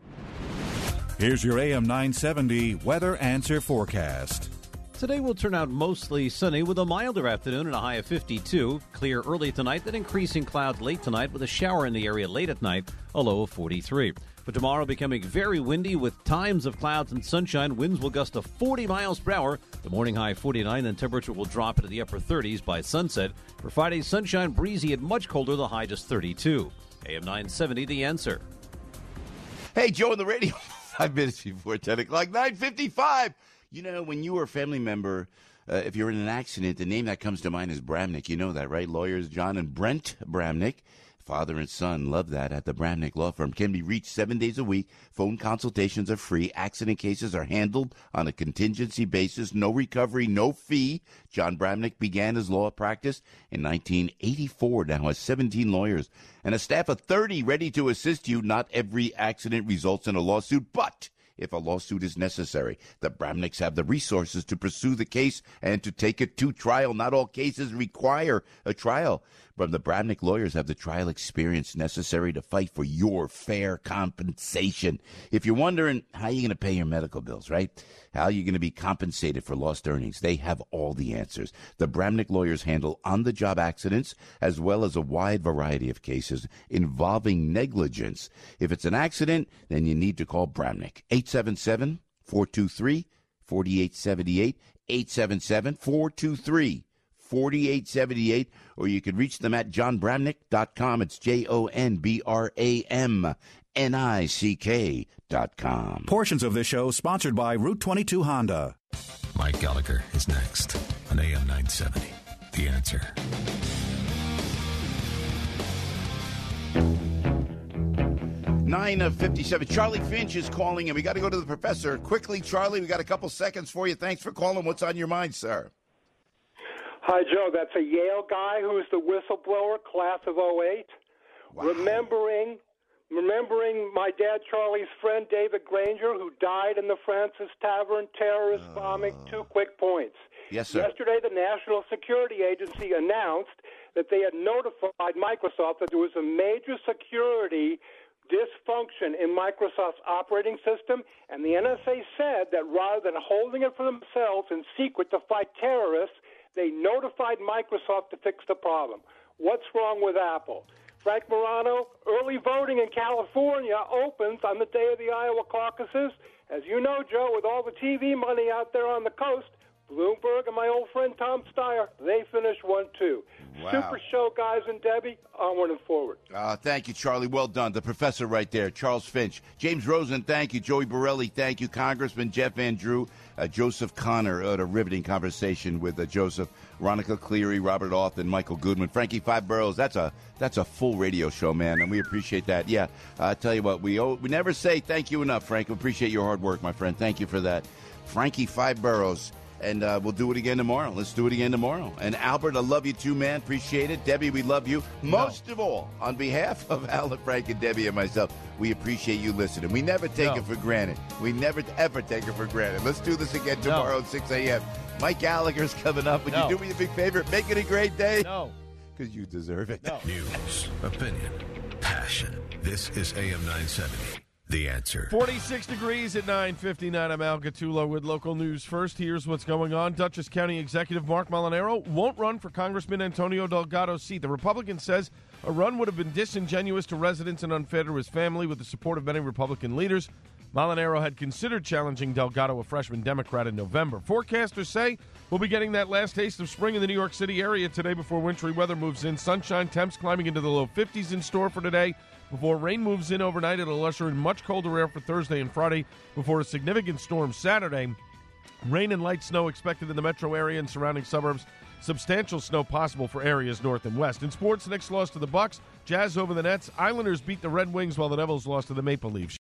S4: Here's your A M nine seventy Weather Answer Forecast.
S30: Today will turn out mostly sunny with a milder afternoon and a high of fifty-two. Clear early tonight, then increasing clouds late tonight with a shower in the area late at night, a low of forty-three. But tomorrow becoming very windy with times of clouds and sunshine. Winds will gust to forty miles per hour. The morning high forty-nine, then temperature will drop into the upper thirties by sunset. For Friday, sunshine, breezy and much colder, the high just thirty-two. A M nine seventy, The Answer.
S5: Hey, Joe on the radio, five minutes before ten o'clock, nine fifty-five. You know, when you or a family member, uh, if you're in an accident, the name that comes to mind is Bramnick. You know that, right? Lawyers John and Brent Bramnick, father and son, love that at the Bramnick Law Firm. Can be reached seven days a week. Phone consultations are free. Accident cases are handled on a contingency basis. No recovery, no fee. John Bramnick began his law practice in nineteen eighty-four. Now has seventeen lawyers and a staff of thirty ready to assist you. Not every accident results in a lawsuit, but if a lawsuit is necessary, the Bramnicks have the resources to pursue the case and to take it to trial. Not all cases require a trial, but the Bramnick lawyers have the trial experience necessary to fight for your fair compensation. If you're wondering how you're going to pay your medical bills, right? How you're going to be compensated for lost earnings, they have all the answers. The Bramnick lawyers handle on-the-job accidents as well as a wide variety of cases involving negligence. If it's an accident, then you need to call Bramnick. eight seven seven, four two three, four eight seven eight, eight seven seven, four two three, four eight seven eight, or you can reach them at john bramnick dot com. It's J O N B R A M N I C K dot com.
S1: Portions of this show sponsored by Route twenty-two Honda. Mike Gallagher is next on A M nine seventy. The Answer.
S5: nine of fifty-seven. Charlie Finch is calling, and we got to go to the professor. Quickly, Charlie, we got a couple seconds for you. Thanks for calling. What's on your mind, sir?
S31: Hi, Joe. That's a Yale guy who's the whistleblower, class of oh eight. Wow. Remembering, remembering my dad Charlie's friend David Granger, who died in the Francis Tavern terrorist uh, bombing. Two quick points.
S5: Yes, sir.
S31: Yesterday, the National Security Agency announced that they had notified Microsoft that there was a major security dysfunction in Microsoft's operating system, and the N S A said that rather than holding it for themselves in secret to fight terrorists, they notified Microsoft to fix the problem. What's wrong with Apple? Frank Morano, early voting in California opens on the day of the Iowa caucuses. As you know, Joe, with all the T V money out there on the coast, Bloomberg and my old friend Tom Steyer, they finished one two.
S5: Wow.
S31: Super show, guys and Debbie, onward and forward.
S5: Uh, thank you, Charlie. Well done. The professor right there, Charles Finch. James Rosen, thank you. Joey Borelli, thank you. Congressman Jeff Andrew, uh, Joseph Connor, uh, a riveting conversation with uh, Joseph, Ronica Cleary, Robert Auth, and Michael Goodman. Frankie Five Boroughs, that's a that's a full radio show, man, and we appreciate that. Yeah, I uh, tell you what, we owe, we never say thank you enough, Frank. We appreciate your hard work, my friend. Thank you for that. Frankie Five Boroughs. And uh, we'll do it again tomorrow. Let's do it again tomorrow. And Albert, I love you too, man. Appreciate it. Debbie, we love you. Most no. of all, on behalf of Alan, Frank, and Debbie and myself, we appreciate you listening. We never take no. it for granted. We never, ever take it for granted. Let's do this again tomorrow no. at six a.m. Mike Gallagher's coming up. Would no. you do me a big favor? Make it a great day.
S6: No.
S5: Because you deserve it.
S6: No.
S1: News, opinion, passion. This is A M nine seventy. The Answer.
S6: forty-six degrees at nine fifty-nine. I'm Al Gattullo with local news first. Here's what's going on. Dutchess County Executive Mark Molinaro won't run for Congressman Antonio Delgado's seat. The Republican says a run would have been disingenuous to residents and unfair to his family with the support of many Republican leaders. Molinaro had considered challenging Delgado, a freshman Democrat, in November. Forecasters say we'll be getting that last taste of spring in the New York City area today before wintry weather moves in. Sunshine temps climbing into the low fifties in store for today. Before rain moves in overnight, it'll usher in much colder air for Thursday and Friday before a significant storm Saturday. Rain and light snow expected in the metro area and surrounding suburbs. Substantial snow possible for areas north and west. In sports, the Knicks lost to the Bucks. Jazz over the Nets. Islanders beat the Red Wings while the Devils lost to the Maple Leafs.